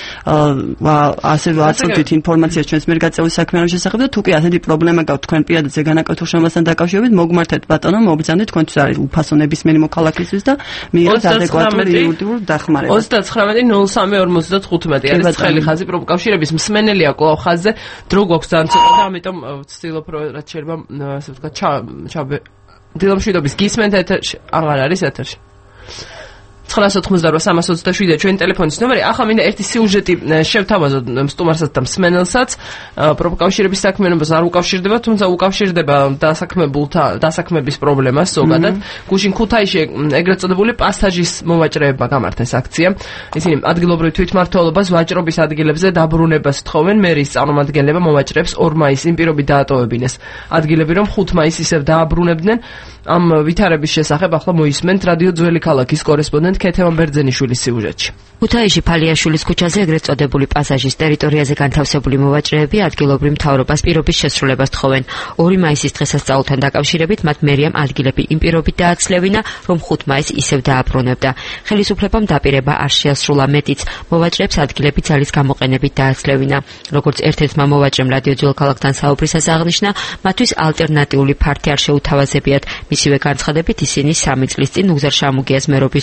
ასე ვაწვდით ინფორმაციას ჩვენს მიერ გაწეული საქმიანობის შესახებ და თუ კი ასეთი პრობლემა გაქვთ თქვენ პირადად ზეგანაკოთურ შრომასთან დაკავშირებით, მოგმართეთ ბატონო, მობრძანდეთ, თქვენთვის არის უფასო ნებისმიერი მოქალაქისთვის და მიიღეთ ადეკვატური იურიდიული დახმარება. ოცდათხმეტი ნული სამი ორმოცდათხუთმეტი არის ცხელი ხაზი პროფკავშირების მსმენელია კვლავ ხაზზე, დრო გვაქვს ძალიან ცოტა და ამიტომ ვცდილობ რაც შეიძლება ასე ვთქვათ ჩაბე დილომშვიდობის გისმენთ ეთერში, აღარ არის ეთერში. nine eight eight three three seven ჩვენი ტელეფონის ნომერი. ახლა მინდა ერთი სიუჟეტი შევთავაზოთ სტუმარსაც და მსმენელსაც. პროფკავშირების საქმიანობას არ უკავშირდება, თუმცა უკავშირდება დასაქმებულთა დასაქმების პრობლემას ზოგადად. გუშინ ქუთაისში ეგრეთ წოდებული პასაჟის მოვაჭრეებმა გამართეს აქცია. ისინი ადგილობრივ თვითმმართველობას ვაჭრობის ადგილებზე დაბრუნებას თხოვენ. მერის წარმომადგენლება მოვაჭრეებს ორ მაისს პირობით დაატოვებინეს ადგილები, რომ ხუთ მაისს ისევ დააბრუნებდნენ. ამ ვითარების შესახებ ახლა მოისმენთ რადიო ძველი ქალაქის კორესპონდენტ ქეთევან ბერძენიშვილის სიუჟეტში. ქუთაისში ფალიაშვილის ქუჩაზე ეგრეთ წოდებული პასაჟის ტერიტორიაზე განთავსებული მოვაჭრეები ადგილობრივ მთავრობას პირობის შესრულებას თხოვენ. ორი მაისის დღესასწაულთან დაკავშირებით მათ მერიამ ადგილები იმ პირობით დააცლევინა, რომ ხუთ მაისს ისევ დააბრუნებდა. ხელისუფლებამ დაპირება არ შეასრულა, მეტიც მოვაჭრეებს ადგილები ძალის გამოყენებით დააცლევინა. როგორც ერთ-ერთმა მოვაჭრემ რადიო ძველ ქალაქთან საუბრისას აღნიშნა, მათთვის ალტერნატიული ფართი არ შეუთავაზებიათ. მისივე განცხადებით ისინი სამი წლის წინ უგზარ შამუგიას მერობის დროს შეუშ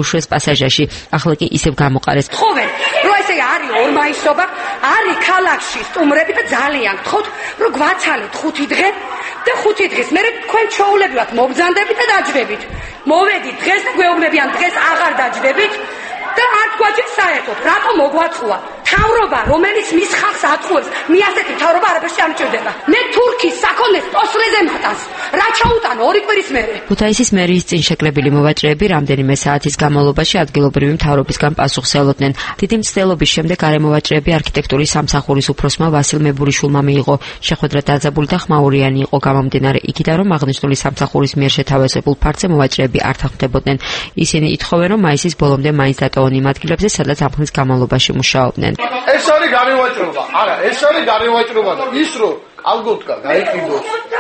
დაუშვეს პასაჟაში. ახლა კი ისევ გამოყარეს. ხოვენ, რომ ესე არის ორმაისობა, არის ქალაქში სტუმრები და ძალიან გთხოვთ, რომ გვაცალეთ ხუთი დღე და ხუთი დღის მერე თქვენ ჩაულებივად მოგზანდებით და დაჯდებით. მოვედით დღეს და გვეუბნებიან დღეს აღარ დაჯდებით და არ გვაჭირს საერთოდ, რატომ მოგვაწყვა? თავრობა, რომელიც მის ხალხს აწყვევს, მე ასეთი თავრობა არაფერში არ მჭირდება. მე თურქის საქონლის პოსლეზე მატანს. რა ჩაუტან ორი კვირის მერე. ქუთაისის მერიის წინ შეკრებილი მოვაჭრეები რამდენიმე საათის განმავლობაში ადგილობრივი მთავრობისგან პასუხს ელოდნენ. დიდი მცდელობის შემდეგ გარემოვაჭრეები არქიტექტურის სამსახურის უფროსმა ვასილ მებურიშვილმა მიიღო. შეხვედრა დაძაბული და ხმაურიანი იყო გამომდინარე იქიდან, რომ აღნიშნული სამსახურის მიერ შეთავაზებულ ფართზე მოვაჭრეები არ თანხმდებოდნენ. ისინი ითხოვენ, რომ მაისის ბოლომდე მაინც დატოვონ იმ ადგილებზე, სადაც ამ ხნის განმავლობაში მუშაობდნენ. ეს არის გარემოვაჭრობა. არა, ეს არის გარემოვაჭრობა და ის რომ ალგოთკა გაიყიდოს.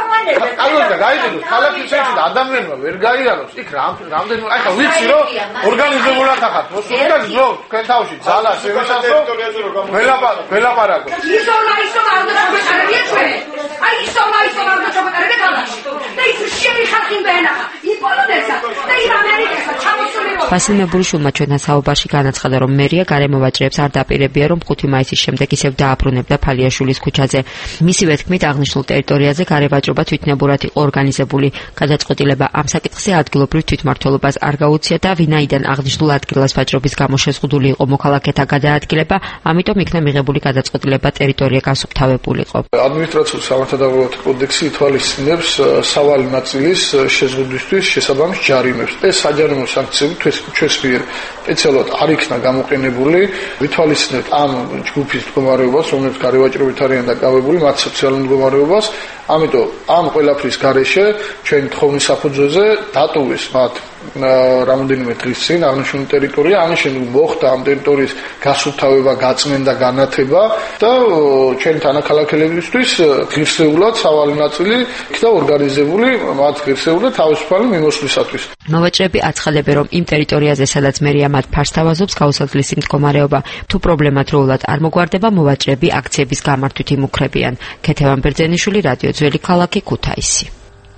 ალგოთკა გაიყიდოს, ქალაქის შეჭი და ადამიანმა ვერ გაიაროს. იქ რამდენი აი ხა ვიცი რომ ორგანიზებულად ახართ. მოსულიდან ზო თქვენ თავში ძალა შევეცადო. ველაპარაკო, ველაპარაკო. ისოლა ისოლა არ დაგვეშარებია ჩვენ. აი ისოლა ისოლა არ დაგვეშარებია ქალაქში. და ის შემიხარხინ ბენახა. იმ პოლონესა და იმ ამერიკასა ჩამოსული რო. ვასილ მებურიშვილმა ჩვენთან საუბარში განაცხადა, რომ მერია გარემოვაჭრეებს არ დაპირებია, რომ ხუთი მაისის შემდეგ ისევ დააბრუნებდა ფალიაშვილის ქუჩაზე. მისივე თქმით, აღნიშნულ ტერიტორიაზე გარემოვაჭრობა თვითნებურად იყო ორგანიზებული. გადაწყვეტილება ამ საკითხზე ადგილობრივ თვითმმართველობას არ გაუწია და ვინაიდან აღნიშნულ ადგილას ვაჭრობის გამო შეზღუდული იყო მოქალაქეთა გადაადგილება, ამიტომ იქნა მიღებული გადაწყვეტილება ტერიტორია გასუფთავებულიყო. ადმინისტრაციულ სამართალდამცავი კოდექსი ითვალისწინებს სავალი ნაწილის შეზღუდვისთვის შესაბამის ჯარიმებს. ეს საჯარიმო სანქციები ჩვენს მიერ სპეციალურად არ იქნა გამოყენებული. ვითვალისწინებთ ამ ჯგუფის მდგომარეობას, რომელიც გარემოვაჭრებით არიან დაკავებული, მათ სოციალურ მდგომარეობას. ამიტომ ამ ყველაფრის გარეშე ჩვენ თხოვნით საფუძველზე დატოვეს მათ რამოდენიმე დღის წინ აღნიშნული ტერიტორია, ამის შემდეგ მოხდა ამ ტერიტორიის გასუფთავება, გაწმენდა, განათება და ჩვენ თანაქალაქელებისთვის ღირსეულად სავალი ნაწილი იქნა ორგანიზებული მათ ღირსეულად თავისუფალი მიმოსვლისათვის. მოვაჭრეები აცხადებენ, რომ იმ ტერიტორიაზე, სადაც მერია მათ ფარს თავაზობს, გაუსაცლისი მდგომარეობა. თუ პრობლემა დროულად არ მოგვარდება, მოვაჭრეები აქციების გამართვით იმუქრებიან. ქეთევან ბერძენიშვილი, რადიო ძველი ქალაქი, ქუთაისი.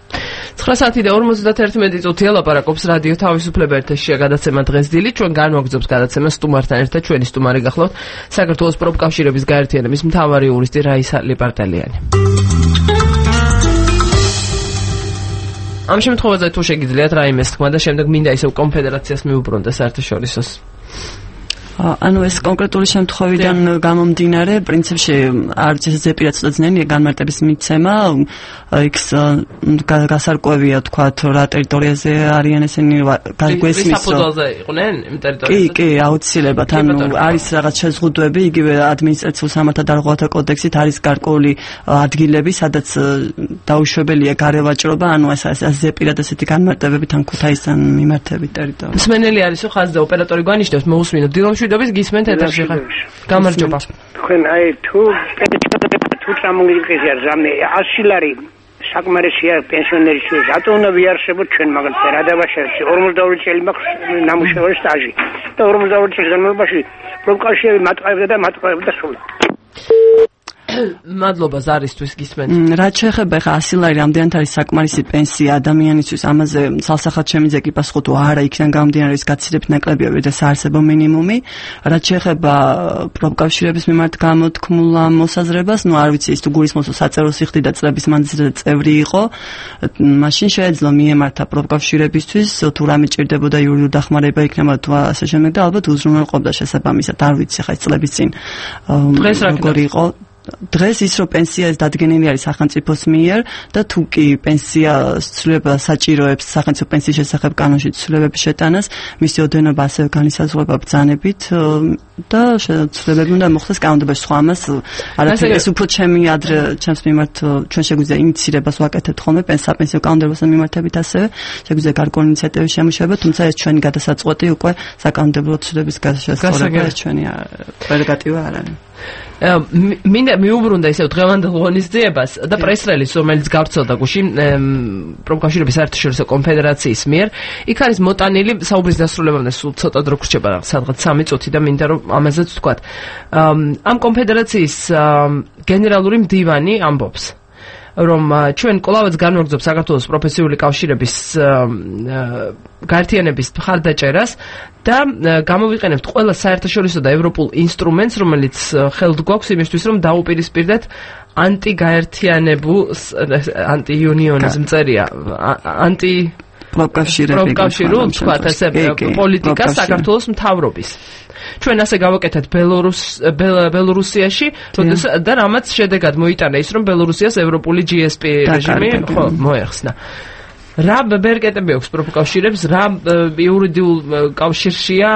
ცხრა საათი და ორმოცდაერთი წუთია ლაპარაკობს რადიო თავისუფლება ეთერშია გადაცემა დღეს დილით. ჩვენ განვაგრძობს გადაცემას სტუმართან ერთად. ჩვენი სტუმარი გახლავთ საქართველოს პროფკავშირების გაერთიანების მთავარი იურისტი რაისა ლიპარტელიანი. ამ შემთხვევაში თუ შეგიძლიათ რაიმეს თქმა და შემდეგ მინდა ისევ კონფედერაციას მიუბრუნდეს საერთაშორისოს. ანუ ეს კონკრეტული შემთხვევიდან გამომდინარე, პრინციპში არც ეს ზეპირად ცოტა ძნელია განმარტების მიცემა, იქ გასარკვევია თქვათ რა ტერიტორიაზე არიან ესენი გაგვესმის. საფუძველზე იყვნენ იმ ტერიტორიაზე? კი, კი, აუცილებლად. ანუ არის რაღაც შეზღუდვები, იგივე ადმინისტრაციულ სამართალდამცავთა კოდექსით არის გარკვეული ადგილები, სადაც დაუშვებელია გარევაჭრობა, ანუ ეს ზეპირად ესეთი განმარტებები თან ქუთაისთან მიმართებით ტერიტორია. მსმენელი არის ხო ხაზზე ოპერატორი გვანიშნებს, მოусმინოთ დილომშვიდობის გისმენთ ეთერში ხარ. გამარჯობა. თქვენ აი თუ თუ წამოგიღია რამე ასი ლარი საკმარისია პენსიონერისთვის, რატო უნდა ვიარსებოთ ჩვენ მაგალითად რადავაშევში ორმოცდაორი წელი მაქვს ნამუშევარი სტაჟი და ორმოცდაორი წლის განმავლობაში პროფკავშირები მატყავდა და მატყავდა სულ. მადლობა ზარისთვის გისმენთ. რაც შეეხება ხა ასი ლარი რამდენად არის საკმარისი პენსია ადამიანისთვის, ამაზე ცალსახად შემიძლია კი პასუხო თუ არა იქიდან გამომდინარე ის გაცილებით ნაკლებია ვიდრე საარსებო მინიმუმი. რაც შეეხება პროფკავშირების მიმართ გამოთქმულ მოსაზრებას, ნუ არ ვიცი ის თუ გულისხმობს საწერო სიხდი და წლების მანძილზე წევრი იყო, მაშინ შეეძლო მიემართა პროფკავშირებისთვის თუ რამე ჭირდებოდა იურიდიული დახმარება იქნება თუ ასე შემდეგ და ალბათ უზრუნველყოფდა შესაბამისად, არ ვიცი ხა ეს წლების წინ როგორი იყო. დღეს ის რომ პენსია ეს დადგენილი არის სახელმწიფოს მიერ და თუ კი პენსია ცვლილება საჭიროებს სახელმწიფო პენსიის შესახებ კანონში ცვლილებების შეტანას, მისი ოდენობა ასევე განისაზღვრება ბრძანებით და ცვლილებები უნდა მოხდეს კანონმდებლობაში. სხვა ამას არაფერი ეს უფრო ჩემი ადრე ჩემს მიმართ ჩვენ შეგვიძლია ინიციირებას ვაკეთებთ ხოლმე პენსიო კანონმდებელთან მიმართებით ასევე შეგვიძლია გარკვეული ინიციატივები შემოშება, თუმცა ეს ჩვენი გადასაწყვეტი უკვე საკანონმდებლო ცვლილების გასაზრდელი ეს ჩვენი პრეროგატივა არ არის. მინდა მიუბრუნდა ისევ დღევანდელ ღონისძიებას და პრესრელიზს, რომელიც გავრცელდა გუში პროფკავშირების საერთაშორისო კონფედერაციის მიერ. იქ არის მოტანილი საუბრის დასრულებამდე სულ ცოტა დრო გრჩება, სადღაც სამი წუთი და მინდა რომ ამაზეც ვთქვათ. ამ კონფედერაციის გენერალური მდივანი ამბობს, რომ ჩვენ კვლავაც განვაგრძობთ საქართველოს პროფესიული კავშირების გაერთიანების მხარდაჭერას და გამოვიყენებთ ყველა საერთაშორისო და ევროპულ ინსტრუმენტს, რომელიც ხელთ გვაქვს იმისთვის, რომ დაუპირისპირდეთ ანტიგაერთიანებულ ანტიუნიონის მწერია ანტი პროფკავშირულ თქვათ ასე პოლიტიკას საქართველოს მთავრობის. ჩვენ ასე გავაკეთეთ ბელორუს ბელორუსიაში და რამაც შედეგად მოიტანა ის, რომ ბელორუსიას ევროპული ჯი ეს პი რეჟიმი ხო მოეხსნა. რა ბერკეტები აქვს პროფკავშირებს, რა იურიდიულ კავშირშია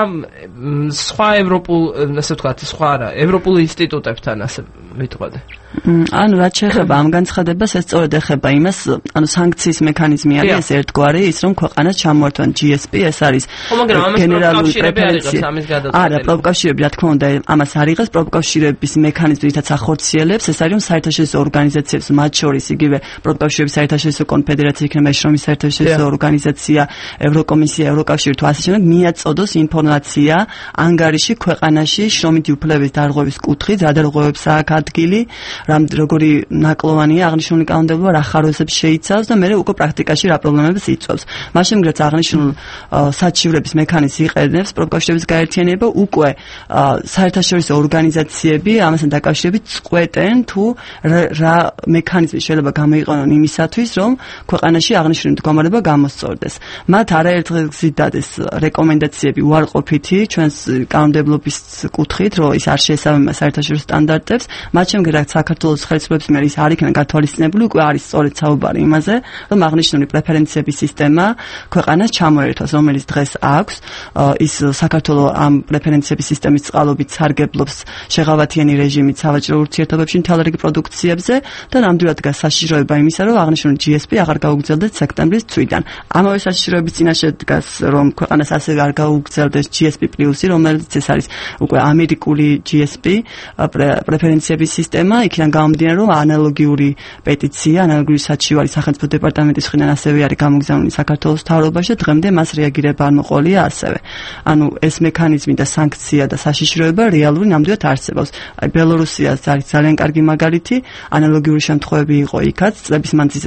სხვა ევროპულ, ასე ვთქვათ, სხვა რა, ევროპულ ინსტიტუტებთან ასე ვიტყოდე. ანუ რაც შეეხება ამ განცხადებას, ეს სწორედ ეხება იმას, ანუ სანქციის მექანიზმი არის ეს ერთგვარი, ის რომ ქვეყანას ჩამოართვან ჯი ეს პი, ეს არის გენერალური პრეფერენცია. არა, პროფკავშირები, რა თქმა უნდა, ამას არ იღებს, პროფკავშირების მექანიზმი, რითაც ახორციელებს, ეს არის რომ საერთაშორისო ორგანიზაციებს, მათ შორის იგივე პროფკავშირების საერთაშორისო კონფედერაცია, იქნება შრომის საერთაშორისო ორგანიზაცია, ევროკომისია, ევროკავშირი თუ ასე შემდეგ, მიაწოდოს ინფორმაცია ანგარიში ქვეყანაში შრომითი უფლებების დარღვევის კუთხით, რა დარღვევებს აქვს ადგილი, რამ როგორი ნაკლოვანია აღნიშნული კანონმდებლობა, რა ხარვეზებს შეიცავს და მეორე უკვე პრაქტიკაში რა პრობლემებს იწვევს. მას შემდეგ რაც აღნიშნულ საჩივრების მექანიზმს იყენებს პროფკავშირების გაერთიანება, უკვე საერთაშორისო ორგანიზაციები ამასთან დაკავშირებით წყვეტენ თუ რა მექანიზმი შეიძლება გამოიყენონ იმისათვის, რომ ქვეყანაში აღნიშნული მდგომარეობა გამოსწორდეს. მათ არაერთხელ გზადდეს რეკომენდაციები უარყოფითი ჩვენს კანონმდებლობის კუთხით, რომ ის არ შეესაბამება საერთაშორისო სტანდარტებს, მათ შემდეგ რაც საქართველოს ხელისუფლების მიერ ის არ იქნა გათვალისწინებული, უკვე არის სწორედ საუბარი იმაზე, რომ აღნიშნული პრეფერენციების სისტემა ქვეყანას ჩამოერთვას, რომელიც დღეს აქვს. ის საქართველოს ამ პრეფერენციების სისტემის წყალობით სარგებლობს შეღავათიანი რეჟიმით სავაჭრო ურთიერთობებში მთელ რიგი პროდუქციებზე და ნამდვილად დგას საშიშროება იმისა, რომ აღნიშნული ჯი ეს პი აღარ გაუგრძელდეს სექტემბრის თვიდან. ამავე საშიშროების წინაშე დგას, რომ ქვეყანას ასევე არ გაუგრძელდეს ჯი ეს პი პლუსი, რომელიც ეს არის უკვე ამერიკული ჯი ეს პი პრეფერენციების სისტემა, იქიდან გამომდინარე, რომ ანალოგიური პეტიცია, ანალოგიური საჩივარი სახელმწიფო დეპარტამენტის მხრიდან ასევე არის გამოგზავნილი საქართველოს მთავრობაში და დღემდე მას რეაგირება არ მოყოლია ასევე. ანუ ეს მექანიზმი და სანქცია და საშიშროება რეალური ნამდვილად არსებობს. აი ბელორუსიას არის ძალიან კარგი მაგალითი, ანალოგიური შემთხვევები იყო იქაც, წლების მანძილზე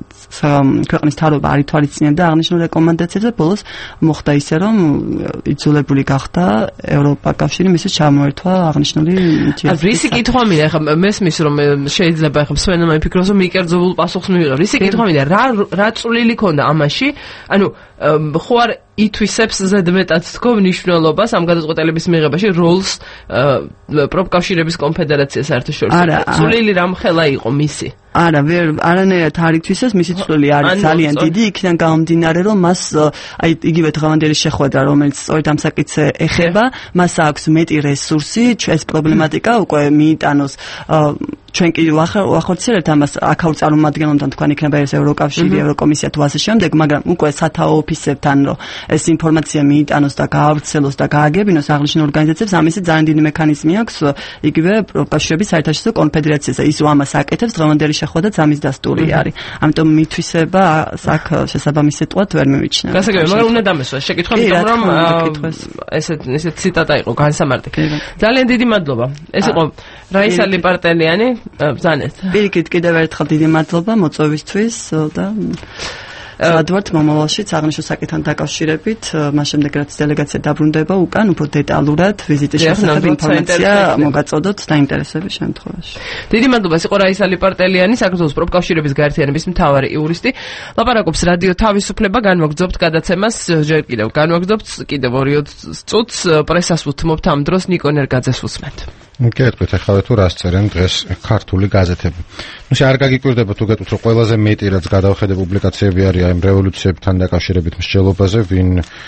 ქვეყნის მთავრობა არ ითვალისწინებდა აღნიშნულ რეკომენდაციებს და ბოლოს მოხდა ისე, რომ იძულებული გახდა ევროპა კავშირი მისთვის ჩამოერთვა აღნიშნული ჯი ეს პი. რისი კითხვა მინდა, ახლა მესმის რომ შეიძლება ახლა მსმენელმა იფიქროს, რომ მიკერძებულ პასუხს მივიღებ. რისი კითხვა მინდა, რა რა წვლილი ქონდა ამაში? ანუ ხო არ ითვისებს ზედმეტად თქო მნიშვნელობას ამ გადაწყვეტილების მიღებაში როლს პროფკავშირების კონფედერაციას საერთაშორისო. წვლილი რამხელა იყო მისი? არა, ვერ არანაირად არ ითვისებს, მისი წვლილი არის ძალიან დიდი, იქიდან გამომდინარე, რომ მას აი იგივე დღევანდელი შეხვედრა, რომელიც სწორედ ამ საკითხზე ეხება, მას აქვს მეტი რესურსი, ეს პრობლემატიკა უკვე მიიტანოს ჩვენ კი ვახორციელებთ ამას აქაურ წარმომადგენლთან, თქვენ იქნება ეს ევროკავშირი, ევროკომისია თუ ასე შემდეგ, მაგრამ უკვე სათაო ოფისებთან რომ ეს ინფორმაცია მიიტანოს და გაავრცელოს და გააგებინოს აღნიშნულ ორგანიზაციებს, ამისი ძალიან დიდი მექანიზმი აქვს იგივე პროფკავშირების საერთაშორისო კონფედერაციას. ის ამას აკეთებს, დღევანდელი შეხვედრაც ამის დასტური არის. ამიტომ მithვისება აქ შესაბამის სიტყვად ვერ მივიჩნევ. გასაგებია, მაგრამ უნდა დამესვა შეკითხვა, იმიტომ რომ ესეთ ესეთ ციტატა იყო განსამარტი. ძალიან დიდი მადლობა. ეს იყო რაისა ლიპარტელიანი. ბრძანეთ. პირიქით კიდევ ერთხელ დიდი მადლობა მოწვევისთვის და სადვართ მომავალშიც აღნიშნულ საკითხთან დაკავშირებით, მას შემდეგ რაც დელეგაცია დაბრუნდება უკან, უფრო დეტალურად ვიზიტის შესახებ ინფორმაცია მოგაწოდოთ დაინტერესების შემთხვევაში. დიდი მადლობა, ეს იყო რაისა ლიპარტელიანი, საქართველოს პროფკავშირების გაერთიანების მთავარი იურისტი. ლაპარაკობს რადიო თავისუფლება, განვაგრძობთ გადაცემას, ჯერ კიდევ განვაგრძობთ, კიდევ ორი წუთს პრესას ვუთმობთ ამ დროს ნიკო ნერგაძეს უსმენთ. გეტყვით ახლა თუ რას წერენ დღეს ქართული გაზეთები. ნუ არ გაგიკვირდება თუ გეტყვით რომ ყველაზე მეტი რაც გადავხედე პუბლიკაციები არის აი რევოლუციებთან დაკავშირებით მსჯელობაზე, ვინ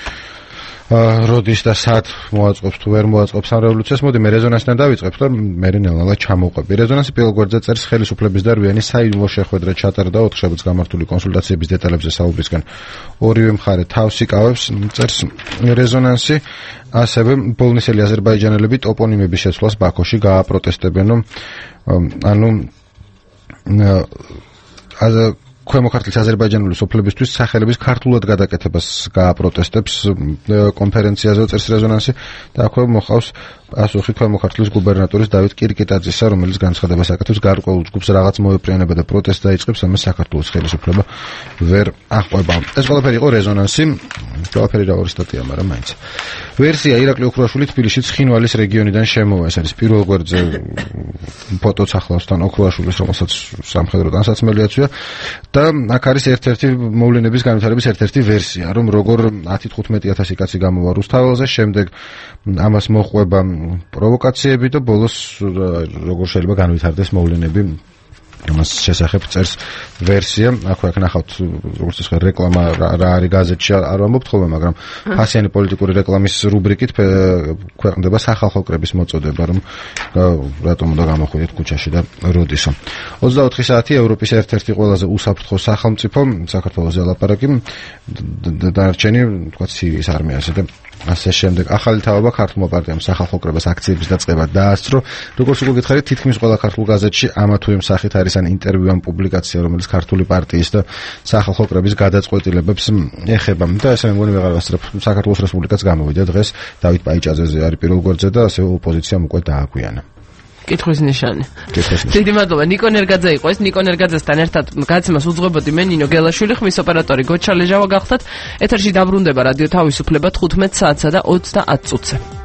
როდის და სად მოაწყობს თუ ვერ მოაწყობს ამ რევოლუციას. მოდი მე რეზონანსიდან დავიწყებ და მე ნელა ჩამოვყვები. რეზონანსი პირველ გვერდზე წერს ხელისუფლების და რვიანი საიდუმლო შეხვედრა ჩატარდა ოთხშაბათს გამართული კონსულტაციების დეტალებზე საუბრისგან. ორივე მხარე თავს იკავებს, წერს რეზონანსი. ასევე პოლნისელი აზერბაიჯანელები ტოპონიმების შეცვლას ბაქოში გააპროტესტებენ, ანუ ქვემო ქართლის აზერბაიჯანული სოფლებისთვის სახელების ქართულად გადაკეთებას გააპროტესტებს კონფერენციაზე წერს რეზონანსი და აქვე მოხავს პასუხი ქვემო ქართლის გუბერნატორის დავით კირკიტაძისა, რომელიც განცხადებას აკეთებს გარკვეულ ჯგუფს რაღაც მოეპრიანება და პროტესტს დაიწყებს, ამას საქართველოს ხელისუფლება ვერ აყვება. ეს ყველაფერი იყო რეზონანსი, ყველაფერი რა ორი სტატია, მაგრამ მაინც. ვერსია ირაკლი ოქრუაშვილი თბილისში ცხინვალის რეგიონიდან შემოვა, ეს არის პირველ გვერდზე ფოტოც ახლავს თან ოქრუაშვილის, რომელსაც სამხედრო განსაცმელი აწვია და აქ არის ერთ-ერთი მოვლენების განვითარების ერთ-ერთი ვერსია, რომ როგორ ათი თხუთმეტი ათასი კაცი გამოვა რუსთაველზე, შემდეგ ამას მოჰყვება პროვოკაციები და ბოლოს როგორ შეიძლება განვითარდეს მოვლენები ამას შესახებ წერს ვერსია. აქვე აქ ნახავთ როგორც ეს რეკლამა რა არის გაზეთში არ ვამბობთ ხოლმე, მაგრამ ფასიანი პოლიტიკური რეკლამის რუბრიკით ქვეყნდება სახალხო კრების მოწოდება, რომ რატომ უნდა გამოხვიდეთ ქუჩაში და როდისო. ოცდაოთხი საათი ევროპის ერთ-ერთი ყველაზე უსაფრთხო სახელმწიფო საქართველოზე ლაპარაკი, დანარჩენი თქვა სირიის არმიაზე და ასე შემდეგ. ახალი თავობა ქართულმა პარტიამ სახალხო კრებას აქციების დაწყება დაასწრო. როგორც უკვე გითხარით, თითქმის ყველა ქართულ გაზეთში ამა თუ იმ სახით არის ან ინტერვიუ ან პუბლიკაცია, რომელიც ქართული პარტიის და სახალხო კრების გადაწყვეტილებებს ეხება. და ესე მგონი ვეღარ ვასწრებ, საქართველოს რესპუბლიკაც გამოვიდა დღეს, დავით პაიჭაძეზე არის პირველ გვერდზე და ასე ოპოზიციამ უკვე დააგვიანა. კითხვის ნიშანი. დიდი მადლობა. ნიკო ნერგაძე იყო ეს. ნიკო ნერგაძესთან ერთად გაცემას უძღვებოდი მე ნინო გელაშვილი, ხმის ოპერატორი გოჩა ლეჟავა გახდათ. ეთერში დაბრუნდება რადიო თავისუფლება თხუთმეტ საათსა და ოცდაათ წუთზე.